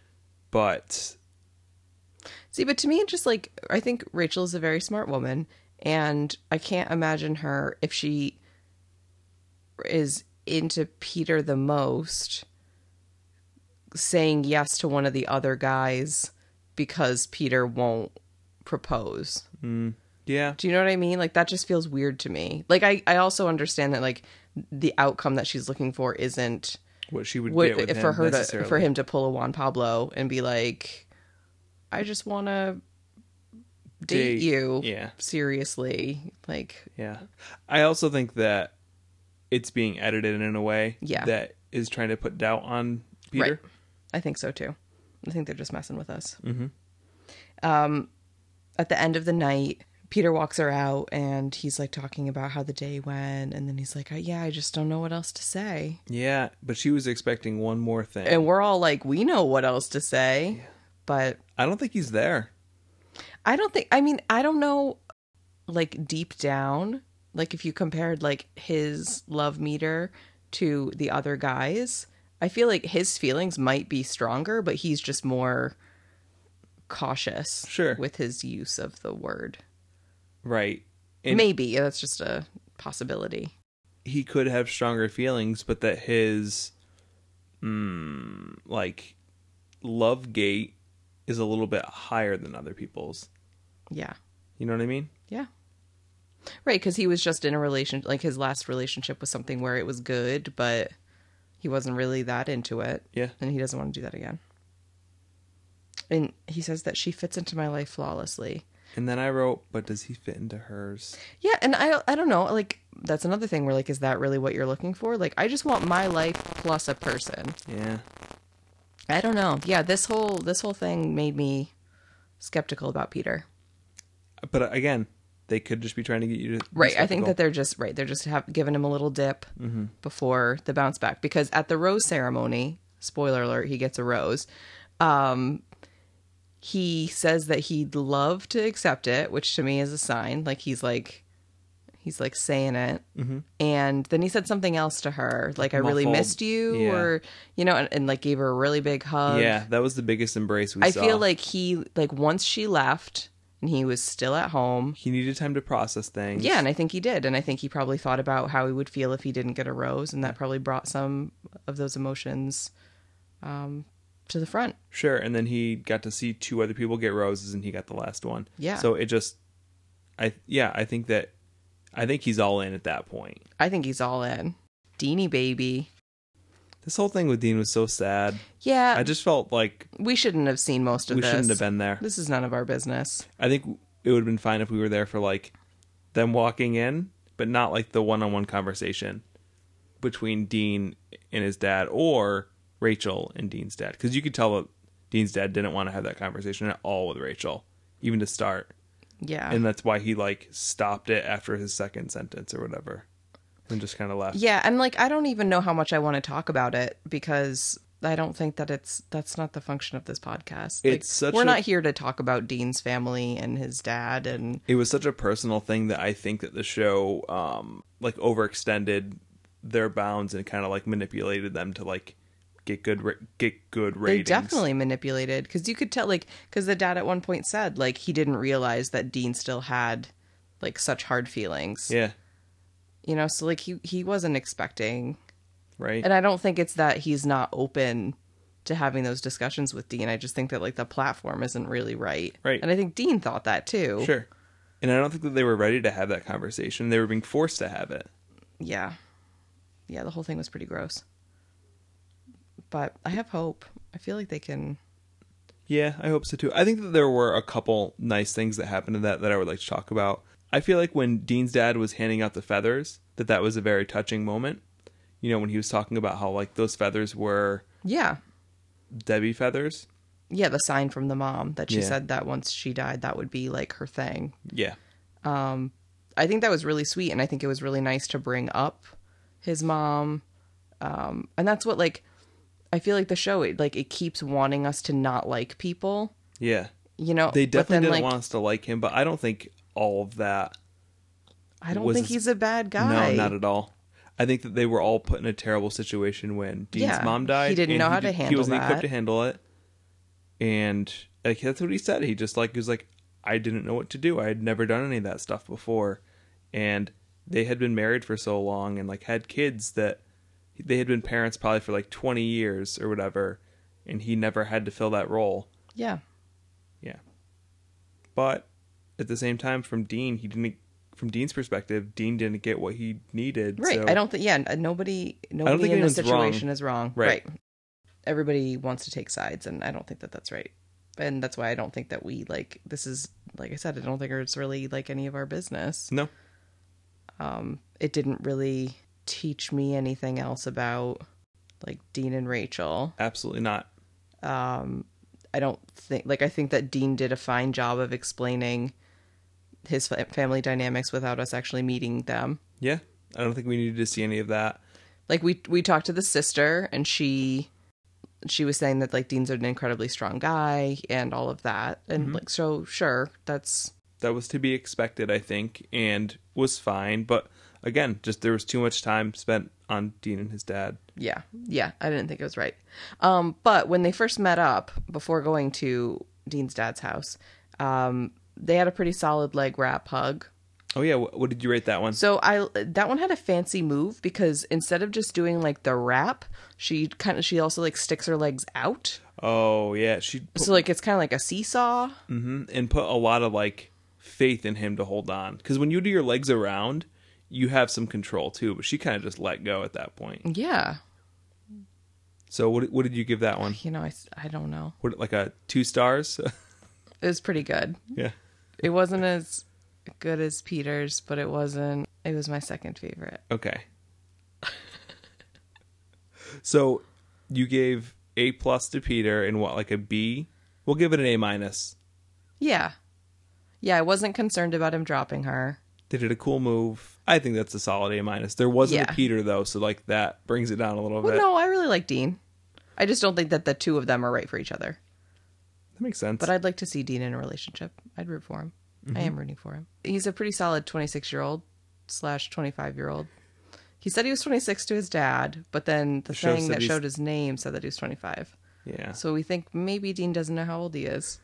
But See, but to me, it's just like, I think Rachel is a very smart woman, and I can't imagine her, if she is into Peter the most, saying yes to one of the other guys because Peter won't propose. yeah, Do you know what I mean? Like, that just feels weird to me. Like, I, I also understand that, like, the outcome that she's looking for isn't what she would what, get with for him her to necessarily. for him to pull a Juan Pablo and be like, I just want to date Date, you yeah. seriously. Like, Yeah. I also think that it's being edited in a way Yeah. that is trying to put doubt on Peter. Right. I think so too. I think they're just messing with us. Mm-hmm. Um, at the end of the night, Peter walks her out and he's like talking about how the day went. And then he's like, yeah, I just don't know what else to say. Yeah, but she was expecting one more thing. And we're all like, we know what else to say. Yeah. But I don't think he's there. I don't think, I mean, I don't know, like deep down, like if you compared like his love meter to the other guys, I feel like his feelings might be stronger, but he's just more cautious Sure. with his use of the word. Right. And Maybe that's just a possibility. he could have stronger feelings, but that his mm, like love gate is a little bit higher than other people's. Yeah. You know what I mean? Yeah. Right, because he was just in a relation, like his last relationship was something where it was good, but he wasn't really that into it. Yeah. And he doesn't want to do that again. And he says that she fits into my life flawlessly. And then I wrote, but does he fit into hers? Yeah, and I I don't know, like that's another thing where like, is that really what you're looking for? Like, I just want my life plus a person. Yeah. I don't know. Yeah, this whole this whole thing made me skeptical about Peter. But again, they could just be trying to get you to be Right. I think skeptical. that they're just right. They're just have, giving him a little dip Mm-hmm. before the bounce back, because at the rose ceremony, spoiler alert, he gets a rose. Um, he says that he'd love to accept it, which to me is a sign. Like he's like, he's like saying it. Mm-hmm. And then he said something else to her, like, I really Muffled. missed you, Yeah. or, you know, and, and like gave her a really big hug. Yeah, that was the biggest embrace we I saw. feel like he, like once she left and he was still at home. he needed time to process things. Yeah, and I think he did. And I think he probably thought about how he would feel if he didn't get a rose. And that probably brought some of those emotions um, to the front. Sure, and then he got to see two other people get roses, and he got the last one. Yeah. So it just, I yeah, I think that, I think he's all in at that point. I think he's all in. Deanie baby. This whole thing with Dean was so sad. Yeah, I just felt like we shouldn't have seen most of we this. shouldn't have been there. This is none of our business. I think it would have been fine if we were there for like them walking in, but not like the one-on-one conversation between Dean and his dad, or Rachel and Dean's dad, because you could tell that Dean's dad didn't want to have that conversation at all with Rachel, even to start. Yeah. And that's why he like stopped it after his second sentence or whatever, and just kind of left. Yeah, and like I don't even know how much I want to talk about it, because I don't think that it's that's not the function of this podcast. Like, It's such we're a- not here to talk about Dean's family and his dad, and It was such a personal thing that I think that the show um like overextended their bounds and kind of like manipulated them to like get good ra- get good they ratings. definitely manipulated, because you could tell, like, because the dad at one point said like he didn't realize that Dean still had like such hard feelings. Yeah. You know, so like he he wasn't expecting. Right. And I don't think it's that he's not open to having those discussions with Dean. I just think that like the platform isn't really right. Right. And I think Dean thought that too. Sure. And I don't think that they were ready to have that conversation. They were being forced to have it. Yeah. Yeah, the whole thing was pretty gross. But I have hope. I feel like they can. Yeah, I hope so too. I think that there were a couple nice things that happened in that that I would like to talk about. I feel like when Dean's dad was handing out the feathers, that that was a very touching moment. You know, when he was talking about how like those feathers were Yeah. Debbie feathers. Yeah, the sign from the mom that she Yeah. said that once she died, that would be like her thing. Yeah. I think that was really sweet, and I think it was really nice to bring up his mom. Um, and that's what, like, I feel like the show, it, like, it keeps wanting us to not like people, Yeah. you know? They but definitely then, didn't like, want us to like him, but I don't think all of that. I don't was think his- he's a bad guy. No, not at all. I think that they were all put in a terrible situation when Dean's Yeah, mom died. he didn't and know how to did- He handle wasn't equipped that. to handle it, and like that's what he said. He just like he was like, I didn't know what to do. I had never done any of that stuff before, and they had been married for so long and like had kids that they had been parents probably for like twenty years or whatever, and he never had to fill that role. Yeah. Yeah, but at the same time, from Dean, he didn't. From Dean's perspective, Dean didn't get what he needed. Right. so- I don't think, yeah, n- nobody, nobody think in this anyone's wrong. situation is wrong. Right. Everybody wants to take sides, and I don't think that that's right. And that's why I don't think that we, like, this is, like I said, I don't think it's really, like, any of our business. No. It didn't really teach me anything else about, like, Dean and Rachel. Absolutely not. I don't think, like, I think that Dean did a fine job of explaining his fa- family dynamics without us actually meeting them. Yeah, I don't think we needed to see any of that. Like we we talked to the sister, and she she was saying that like Dean's an incredibly strong guy and all of that, and mm-hmm. like so sure that's that was to be expected, I think, and was fine. But again, just there was too much time spent on Dean and his dad. Yeah, yeah, I didn't think it was right. Um, but when they first met up before going to Dean's dad's house, um, they had a pretty solid leg wrap hug. Oh yeah, what did you rate that one? So I that one had a fancy move because instead of just doing like the wrap, she kind of she also like sticks her legs out. Oh yeah, she put, so like it's kind of like a seesaw. Mm-hmm, and put a lot of like faith in him to hold on, because when you do your legs around, you have some control too. But she kind of just let go at that point. Yeah. So what what did you give that one? You know, I, I don't know. What, like a two stars? It was pretty good. Yeah. It wasn't as good as Peter's, but it wasn't. It was my second favorite. Okay. So you gave A plus to Peter and what, like a B? We'll give it an A minus. Yeah. Yeah, I wasn't concerned about him dropping her. They did a cool move. I think that's a solid A minus. There wasn't yeah. a Peter though, so like that brings it down a little well, bit. No, I really like Dean. I just don't think that the two of them are right for each other. That makes sense. But I'd like to see Dean in a relationship. I'd root for him. Mm-hmm. I am rooting for him. He's a pretty solid twenty-six-year-old slash twenty-five-year-old. He said he was twenty-six to his dad, but then the, the thing that he's... showed his name said that he was twenty-five. Yeah. So we think maybe Dean doesn't know how old he is.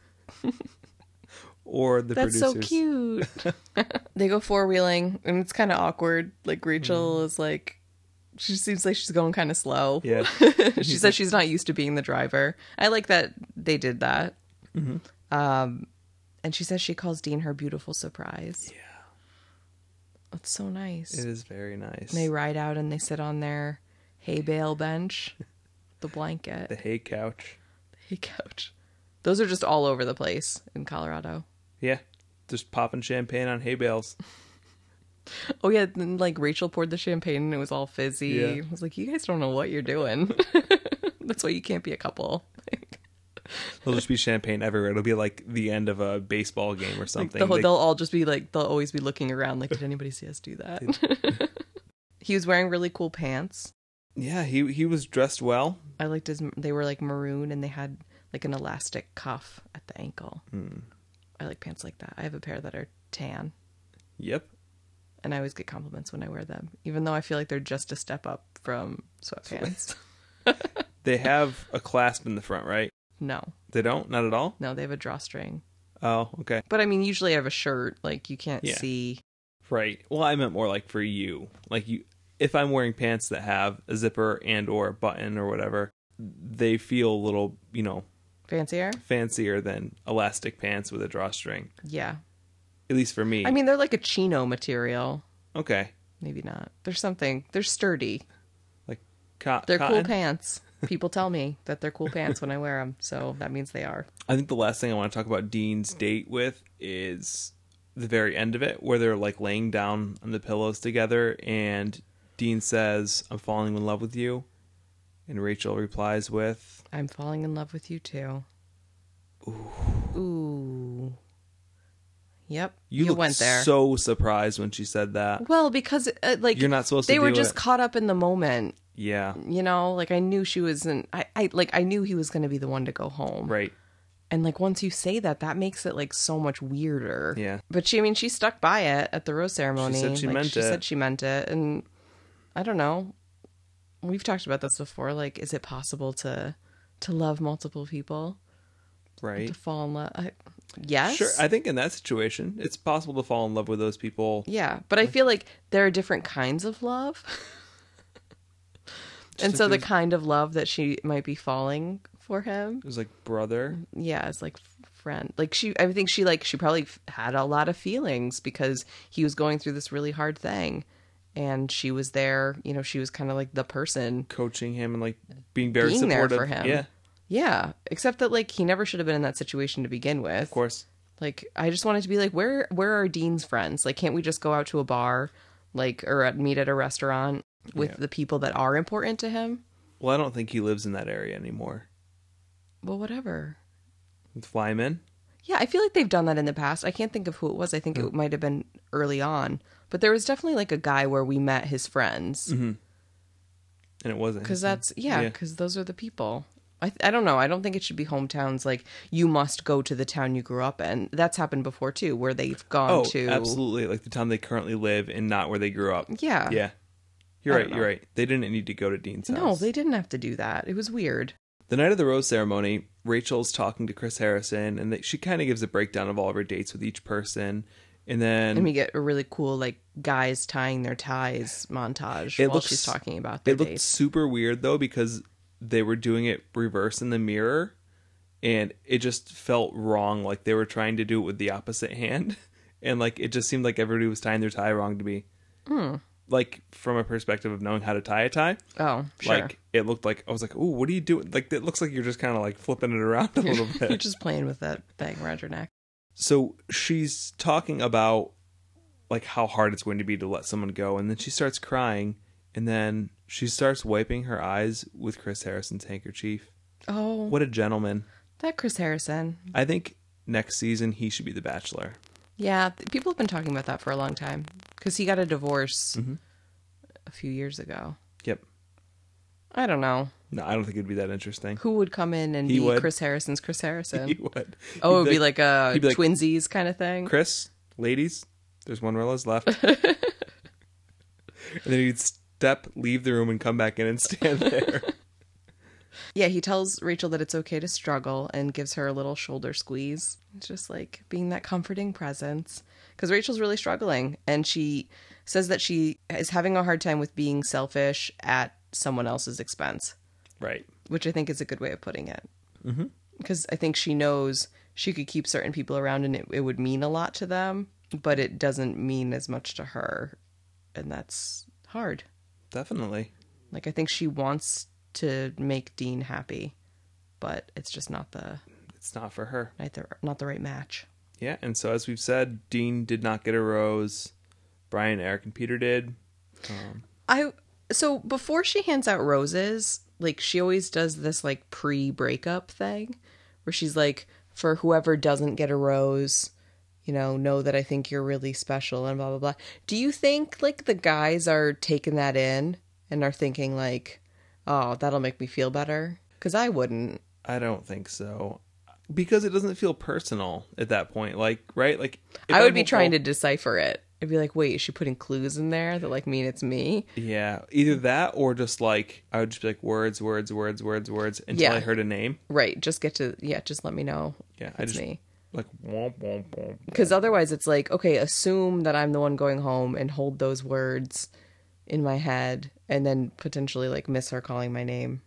Or the That's producers. so cute. They go four-wheeling, and it's kind of awkward. Like, Rachel mm. is like, she seems like she's going kind of slow. Yeah. She says she's not used to being the driver. I like that they did that. Mm-hmm. Um, and she says she calls Dean her beautiful surprise. Yeah. That's so nice. It is very nice. And they ride out and they sit on their hay bale bench, the blanket. The hay couch. The hay couch. Those are just all over the place in Colorado. Yeah. Just popping champagne on hay bales. Oh, yeah. Then, like, Rachel poured the champagne and it was all fizzy. Yeah. I was like, you guys don't know what you're doing. That's why you can't be a couple. There'll just be champagne everywhere. It'll be like the end of a baseball game or something. Like they'll, they... they'll all just be like, they'll always be looking around like, did anybody see us do that? He was wearing really cool pants. Yeah, he he was dressed well. I liked his, they were like maroon and they had like an elastic cuff at the ankle. Hmm. I like pants like that. I have a pair that are tan. Yep. And I always get compliments when I wear them, even though I feel like they're just a step up from sweatpants. They have a clasp in the front, right? No. They don't? Not at all? No, they have a drawstring. Oh, okay. But I mean, usually I have a shirt, like you can't yeah. see. Right. Well, I meant more like for you. Like you, if I'm wearing pants that have a zipper and or a button or whatever, they feel a little, you know, fancier? Fancier than elastic pants with a drawstring. Yeah. At least for me. I mean, they're like a chino material. Okay. Maybe not. There's something. They're sturdy. Like co- They're cotton? cool pants. People tell me that they're cool pants when I wear them, so that means they are. I think the last thing I want to talk about Dean's date with is the very end of it, where they're like laying down on the pillows together, and Dean says, "I'm falling in love with you," and Rachel replies with, "I'm falling in love with you too." Ooh. Ooh. Yep. You, you looked went there. So surprised when she said that. Well, because uh, like you're not supposed to. They were do just it. caught up in the moment. Yeah. You know, like I knew she wasn't. I, I like I knew he was going to be the one to go home. Right. And like once you say that, that makes it like so much weirder. Yeah. But she, I mean, she stuck by it at the rose ceremony. She said she like, meant she it. She said she meant it, and I don't know. We've talked about this before. Like, is it possible to to love multiple people? Right. To fall in love? I, yes. Sure. I think in that situation, it's possible to fall in love with those people. Yeah, but I feel like there are different kinds of love. And so the kind of love that she might be falling for him, it was like brother. Yeah, it's like friend. Like she, I think she like she probably had a lot of feelings because he was going through this really hard thing, and she was there. You know, she was kind of like the person coaching him and like being very being supportive there for him. Yeah, yeah. Except that like he never should have been in that situation to begin with. Of course. Like I just wanted to be like, where where are Dean's friends? Like, can't we just go out to a bar, like, or at, meet at a restaurant with yeah. the people that are important to him? Well, I don't think he lives in that area anymore. Well, whatever. Fly him in? Yeah, I feel like they've done that in the past. I can't think of who it was. I think Mm. it might have been early on. But there was definitely like a guy where we met his friends. Mm-hmm. And it wasn't. Because his that's, thing. yeah, because those are the people. I, I don't know. I don't think it should be hometowns like you must go to the town you grew up in. That's happened before too, where they've gone Oh, to. absolutely. Like the town they currently live and not where they grew up. Yeah. Yeah. You're I right. don't know. You're right. They didn't need to go to Dean's house. No, they didn't have to do that. It was weird. The night of the rose ceremony, Rachel's talking to Chris Harrison, and they, she kind of gives a breakdown of all of her dates with each person. And then And we get a really cool, like, guys tying their ties montage It while looks- she's talking about their it looked dates. super weird, though, because they were doing it reverse in the mirror, and it just felt wrong. Like they were trying to do it with the opposite hand. And, like, it just seemed like everybody was tying their tie wrong to me. Hmm. Like, from a perspective of knowing how to tie a tie. Oh, sure. Like, it looked like, I was like, ooh, what are you doing? Like, it looks like you're just kind of, like, flipping it around a little You're bit. just playing with that thing around your neck. So she's talking about, like, how hard it's going to be to let someone go. And then she starts crying. And then she starts wiping her eyes with Chris Harrison's handkerchief. Oh, What a gentleman. that Chris Harrison. I think next season he should be the Bachelor. Yeah, th- people have been talking about that for a long time. Because he got a divorce Mhm. a few years ago. Yep. I don't know. No, I don't think it'd be that interesting. Who would come in and He be would. Chris Harrison's Chris Harrison? He would. Oh, it He'd would be like a he'd be like, twinsies kind of thing. Chris, ladies, there's one Rella's left. And then he'd step, leave the room, and come back in and stand there. Yeah, he tells Rachel that it's okay to struggle and gives her a little shoulder squeeze. It's just like being that comforting presence. Because Rachel's really struggling. And she says that she is having a hard time with being selfish at someone else's expense, Right. which I think is a good way of putting it. Mm-hmm. Because I think she knows she could keep certain people around and it, it would mean a lot to them, but it doesn't mean as much to her. And that's hard. Definitely. Like, I think she wants to make Dean happy, but it's just not the It's not for her. not the, not the right match. Yeah, and so as we've said, Dean did not get a rose. Brian, Eric, and Peter did. Um, I so before she hands out roses, like she always does this like pre-breakup thing where she's like, for whoever doesn't get a rose, you know, know that I think you're really special and blah blah blah. Do you think like the guys are taking that in and are thinking like, oh, that'll make me feel better? Because I wouldn't. I don't think so. Because it doesn't feel personal at that point. Like, right? Like, if I would be hope- trying to decipher it. I'd be like, wait, is she putting clues in there that like mean it's me? Yeah, either that or just like, I would just be like, words, words, words, words, words, until Yeah. I heard a name. Right. Just get to, yeah, just let me know Yeah, I it's just, me. like, womp, womp, womp. Because otherwise it's like, okay, assume that I'm the one going home and hold those words in my head and then potentially like miss her calling my name.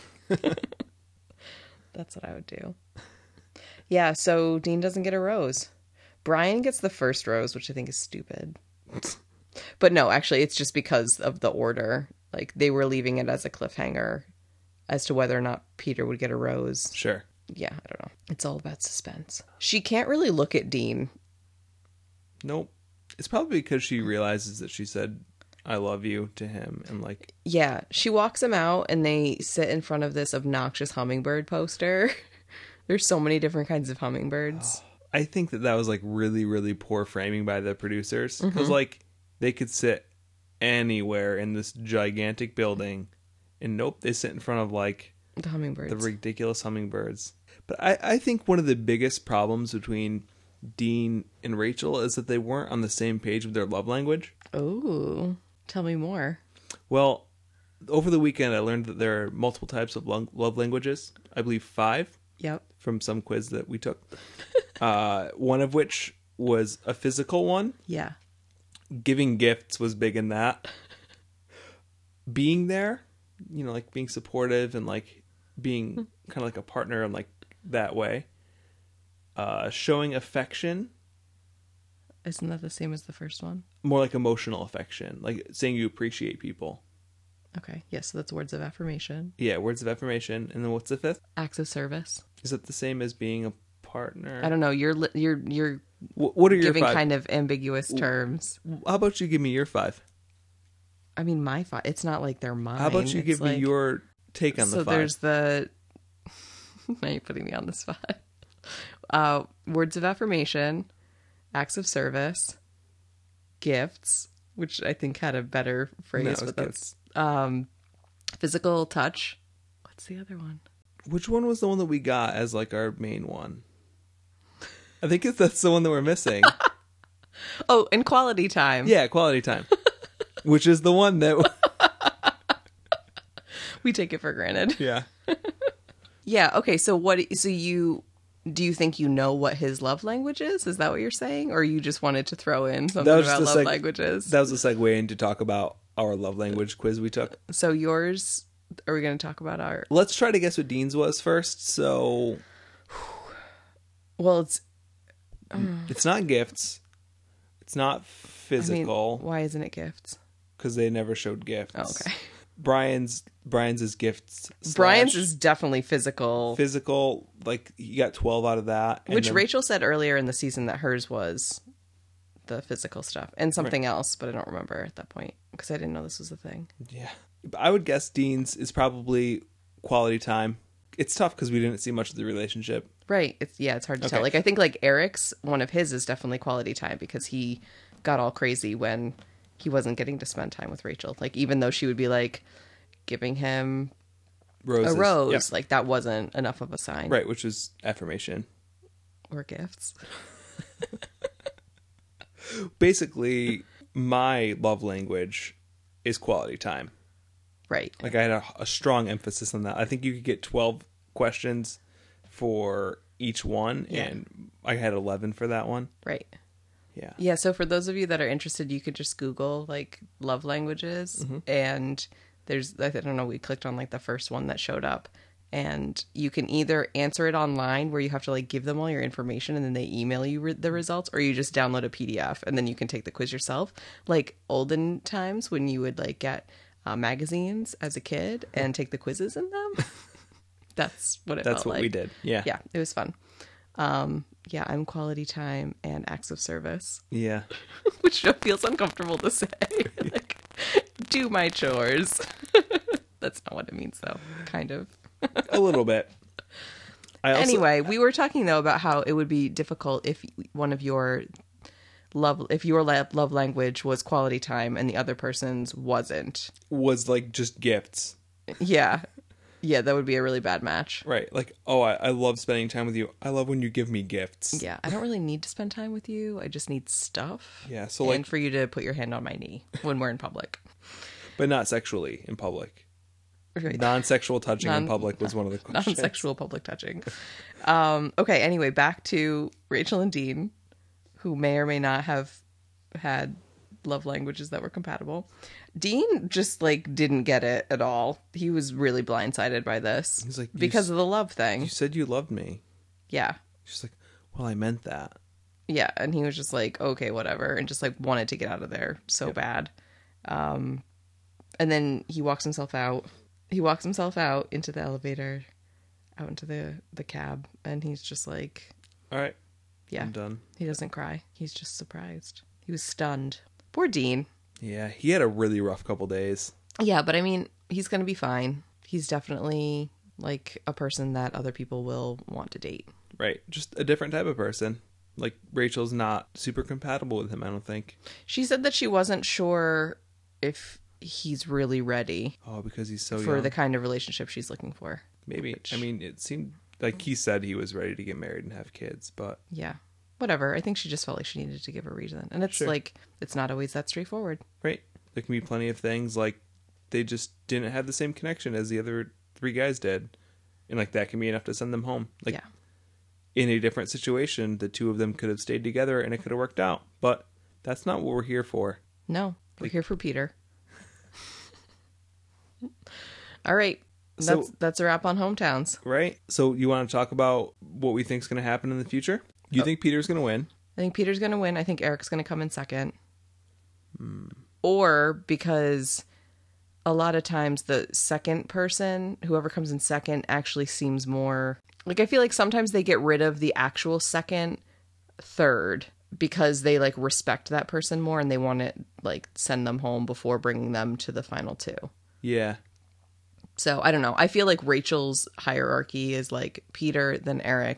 That's what I would do. Yeah, so Dean doesn't get a rose. Brian gets the first rose, which I think is stupid. But no, actually, it's just because of the order. Like, they were leaving it as a cliffhanger as to whether or not Peter would get a rose. Sure. Yeah, I don't know. It's all about suspense. She can't really look at Dean. Nope. It's probably because she realizes that she said, I love you to him. And like, Yeah, she walks him out and they sit in front of this obnoxious hummingbird poster. There's so many different kinds of hummingbirds. I think that that was like really, really poor framing by the producers. Because like, they could sit anywhere in this gigantic building. And nope, they sit in front of like The hummingbirds. the ridiculous hummingbirds. But I, I think one of the biggest problems between Dean and Rachel is that they weren't on the same page with their love language. Oh, tell me more. Well, over the weekend, I learned that there are multiple types of lo- love languages. I believe five Yep. from some quiz that we took. uh, one of which was a physical one. Yeah. Giving gifts was big in that. Being there, you know, like being supportive and like being kind of like a partner and like that way. Uh, showing affection, Isn't that the same as the first one? more like emotional affection, like saying you appreciate people. Okay. Yes, so that's words of affirmation. Yeah, words of affirmation. And then what's the fifth? Acts of service. Is it the same as being a partner? I don't know. You're li- you're you're Wh- What are your giving five? kind of ambiguous terms. How about you give me your five? I mean, my five. It's not like they're mine. How about you It's give like- me your take on so the five? there's the. Now you're putting me on the spot. Uh, words of affirmation, acts of service, gifts, which I think had a better phrase, No, it was but that's um, physical touch. What's the other one? Which one was the one that we got as like our main one? I think it's that's the one that we're missing. Oh, and quality time. Yeah, quality time. Which is the one that We take it for granted. Yeah. Yeah, okay, so what so you do you think you know what his love language is? Is that what you're saying? Or you just wanted to throw in something That was about just love a seg- languages? That was a segue in to talk about our love language quiz we took. So yours, are we going to talk about our... Let's try to guess what Dean's was first. So Well, it's... it's not gifts. It's not I mean, physical why isn't it gifts? because they never showed gifts. Oh, okay. Brian's Brian's is gifts. Brian's slash is definitely physical, physical. Like he got twelve out of that. and which then- Rachel said earlier in the season that hers was the physical stuff and something else, but I don't remember at that point because I didn't know this was a thing. Yeah, I would guess Dean's is probably quality time. It's tough because we didn't see much of the relationship. Right. It's yeah, it's hard to Okay. tell. Like I think like Eric's, one of his is definitely quality time because he got all crazy when he wasn't getting to spend time with Rachel. Like even though she would be like giving him Roses. a rose, Yep. like that wasn't enough of a sign. Right, which is affirmation. Or gifts. Basically, my love language is quality time. Right. Like I had a, a strong emphasis on that. I think you could get twelve questions for each one, Yeah. and I had eleven for that one. Right. Yeah. Yeah, so for those of you that are interested, you could just Google like love languages Mm-hmm. and there's I don't know, we clicked on like the first one that showed up and you can either answer it online where you have to like give them all your information and then they email you re- the results, or you just download a P D F and then you can take the quiz yourself. Like olden times when you would like get uh, magazines as a kid and take the quizzes in them. That's what it That's felt what like. we did. Yeah. Yeah, it was fun. Um, yeah, I'm quality time and acts of service. Yeah. Which feels uncomfortable to say. Like, do my chores. That's not what it means, though. Kind of. A little bit. I also, Anyway, we were talking though about how it would be difficult if one of your love, if your la- love language was quality time and the other person's wasn't. was like just gifts. Yeah, yeah, that would be a really bad match. Right. Like, oh, I, I love spending time with you. I love when you give me gifts. Yeah, I don't really need to spend time with you. I just need stuff. Yeah. So and like, for you to put your hand on my knee when we're in public. but not sexually in public. Right. Non-sexual touching in Non- public was one of the questions. Non-sexual public touching. Um, okay, anyway, back to Rachel and Dean, who may or may not have had love languages that were compatible. Dean just like didn't get it at all. He was really blindsided by this. He's like, you because s- of the love thing. You said you loved me. Yeah. She's like, well, I meant that. Yeah, and he was just like, okay, whatever, and just like wanted to get out of there so Yep. bad. Um, and then he walks himself out. He walks himself out into the elevator, out into the, the cab, and he's just like, All right. yeah, I'm done. he doesn't cry. He's just surprised. He was stunned. Poor Dean. Yeah. He had a really rough couple days. Yeah, but I mean, he's going to be fine. He's definitely like a person that other people will want to date. Right. Just a different type of person. Like, Rachel's not super compatible with him, I don't think. She said that she wasn't sure if he's really ready Oh, because he's so for young. the kind of relationship she's looking for. Maybe. which- I mean, it seemed like he said he was ready to get married and have kids, but Yeah. Whatever. I think she just felt like she needed to give a reason. And it's Sure. like, it's not always that straightforward. right. There can be plenty of things like they just didn't have the same connection as the other three guys did. And like that can be enough to send them home. Like Yeah. in a different situation, the two of them could have stayed together and it could have worked out. But that's not what we're here for. No, we're Like- here for Peter. All right. So- That's that's a wrap on Hometowns. Right? So you want to talk about what we think is going to happen in the future? You Oh. think Peter's going to win? I think Peter's going to win. I think Eric's going to come in second. Or because a lot of times the second person, whoever comes in second, actually seems more... Like, I feel like sometimes they get rid of the actual second, third, because they, like, respect that person more and they want to, like, send them home before bringing them to the final two. Yeah. So, I don't know. I feel like Rachel's hierarchy is, like, Peter, then Eric,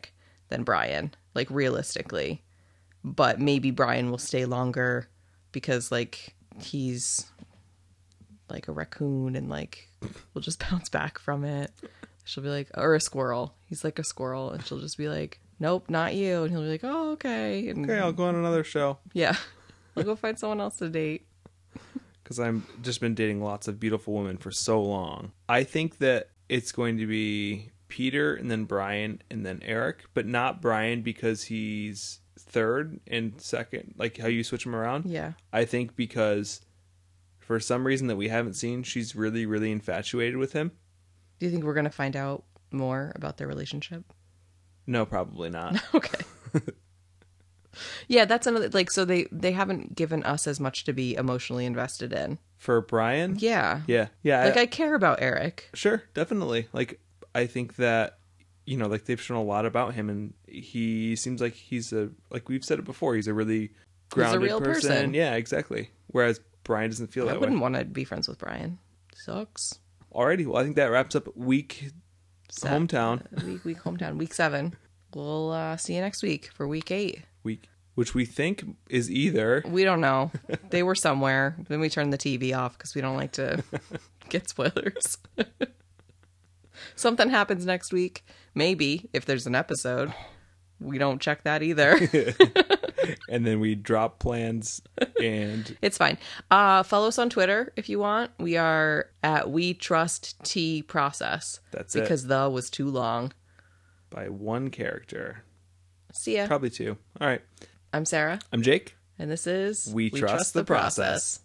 than Brian, like realistically. But maybe Brian will stay longer because like he's like a raccoon and like will just bounce back from it. She'll be like, or a squirrel. He's like a squirrel, and she'll just be like, nope, not you. And he'll be like, oh, okay. And, Okay, I'll go on another show. Yeah. I'll go find someone else to date. Because I've just been dating lots of beautiful women for so long. I think that it's going to be Peter and then Brian and then Eric, but not Brian because he's third and second, like how you switch them around. Yeah. I think because for some reason that we haven't seen, she's really, really infatuated with him. Do you think we're going to find out more about their relationship? No, probably not. Okay. Yeah, that's another, like, so they, they haven't given us as much to be emotionally invested in. For Brian? Yeah. Yeah. Yeah. Like, I, I care about Eric. Sure, definitely. Like, I think that, you know, like, they've shown a lot about him, and he seems like he's a, like we've said it before, he's a really grounded real person. person. Yeah, exactly. Whereas Brian doesn't feel I that wouldn't way. want to be friends with Brian. Sucks. Alrighty, well, I think that wraps up week Se- hometown. Week, week hometown. Week seven. We'll uh, see you next week for week eight. Week, which we think is either. We don't know. They were somewhere. Then we turned the T V off because we don't like to get spoilers. Something happens next week. Maybe, if there's an episode. We don't check that either. And then we drop plans and It's fine. Uh, follow us on Twitter if you want. We are at We Trust T Process. That's it. Because the was too long. by one character. See ya. Probably two. All right. I'm Sarah. I'm Jake. And this is We Trust the Process.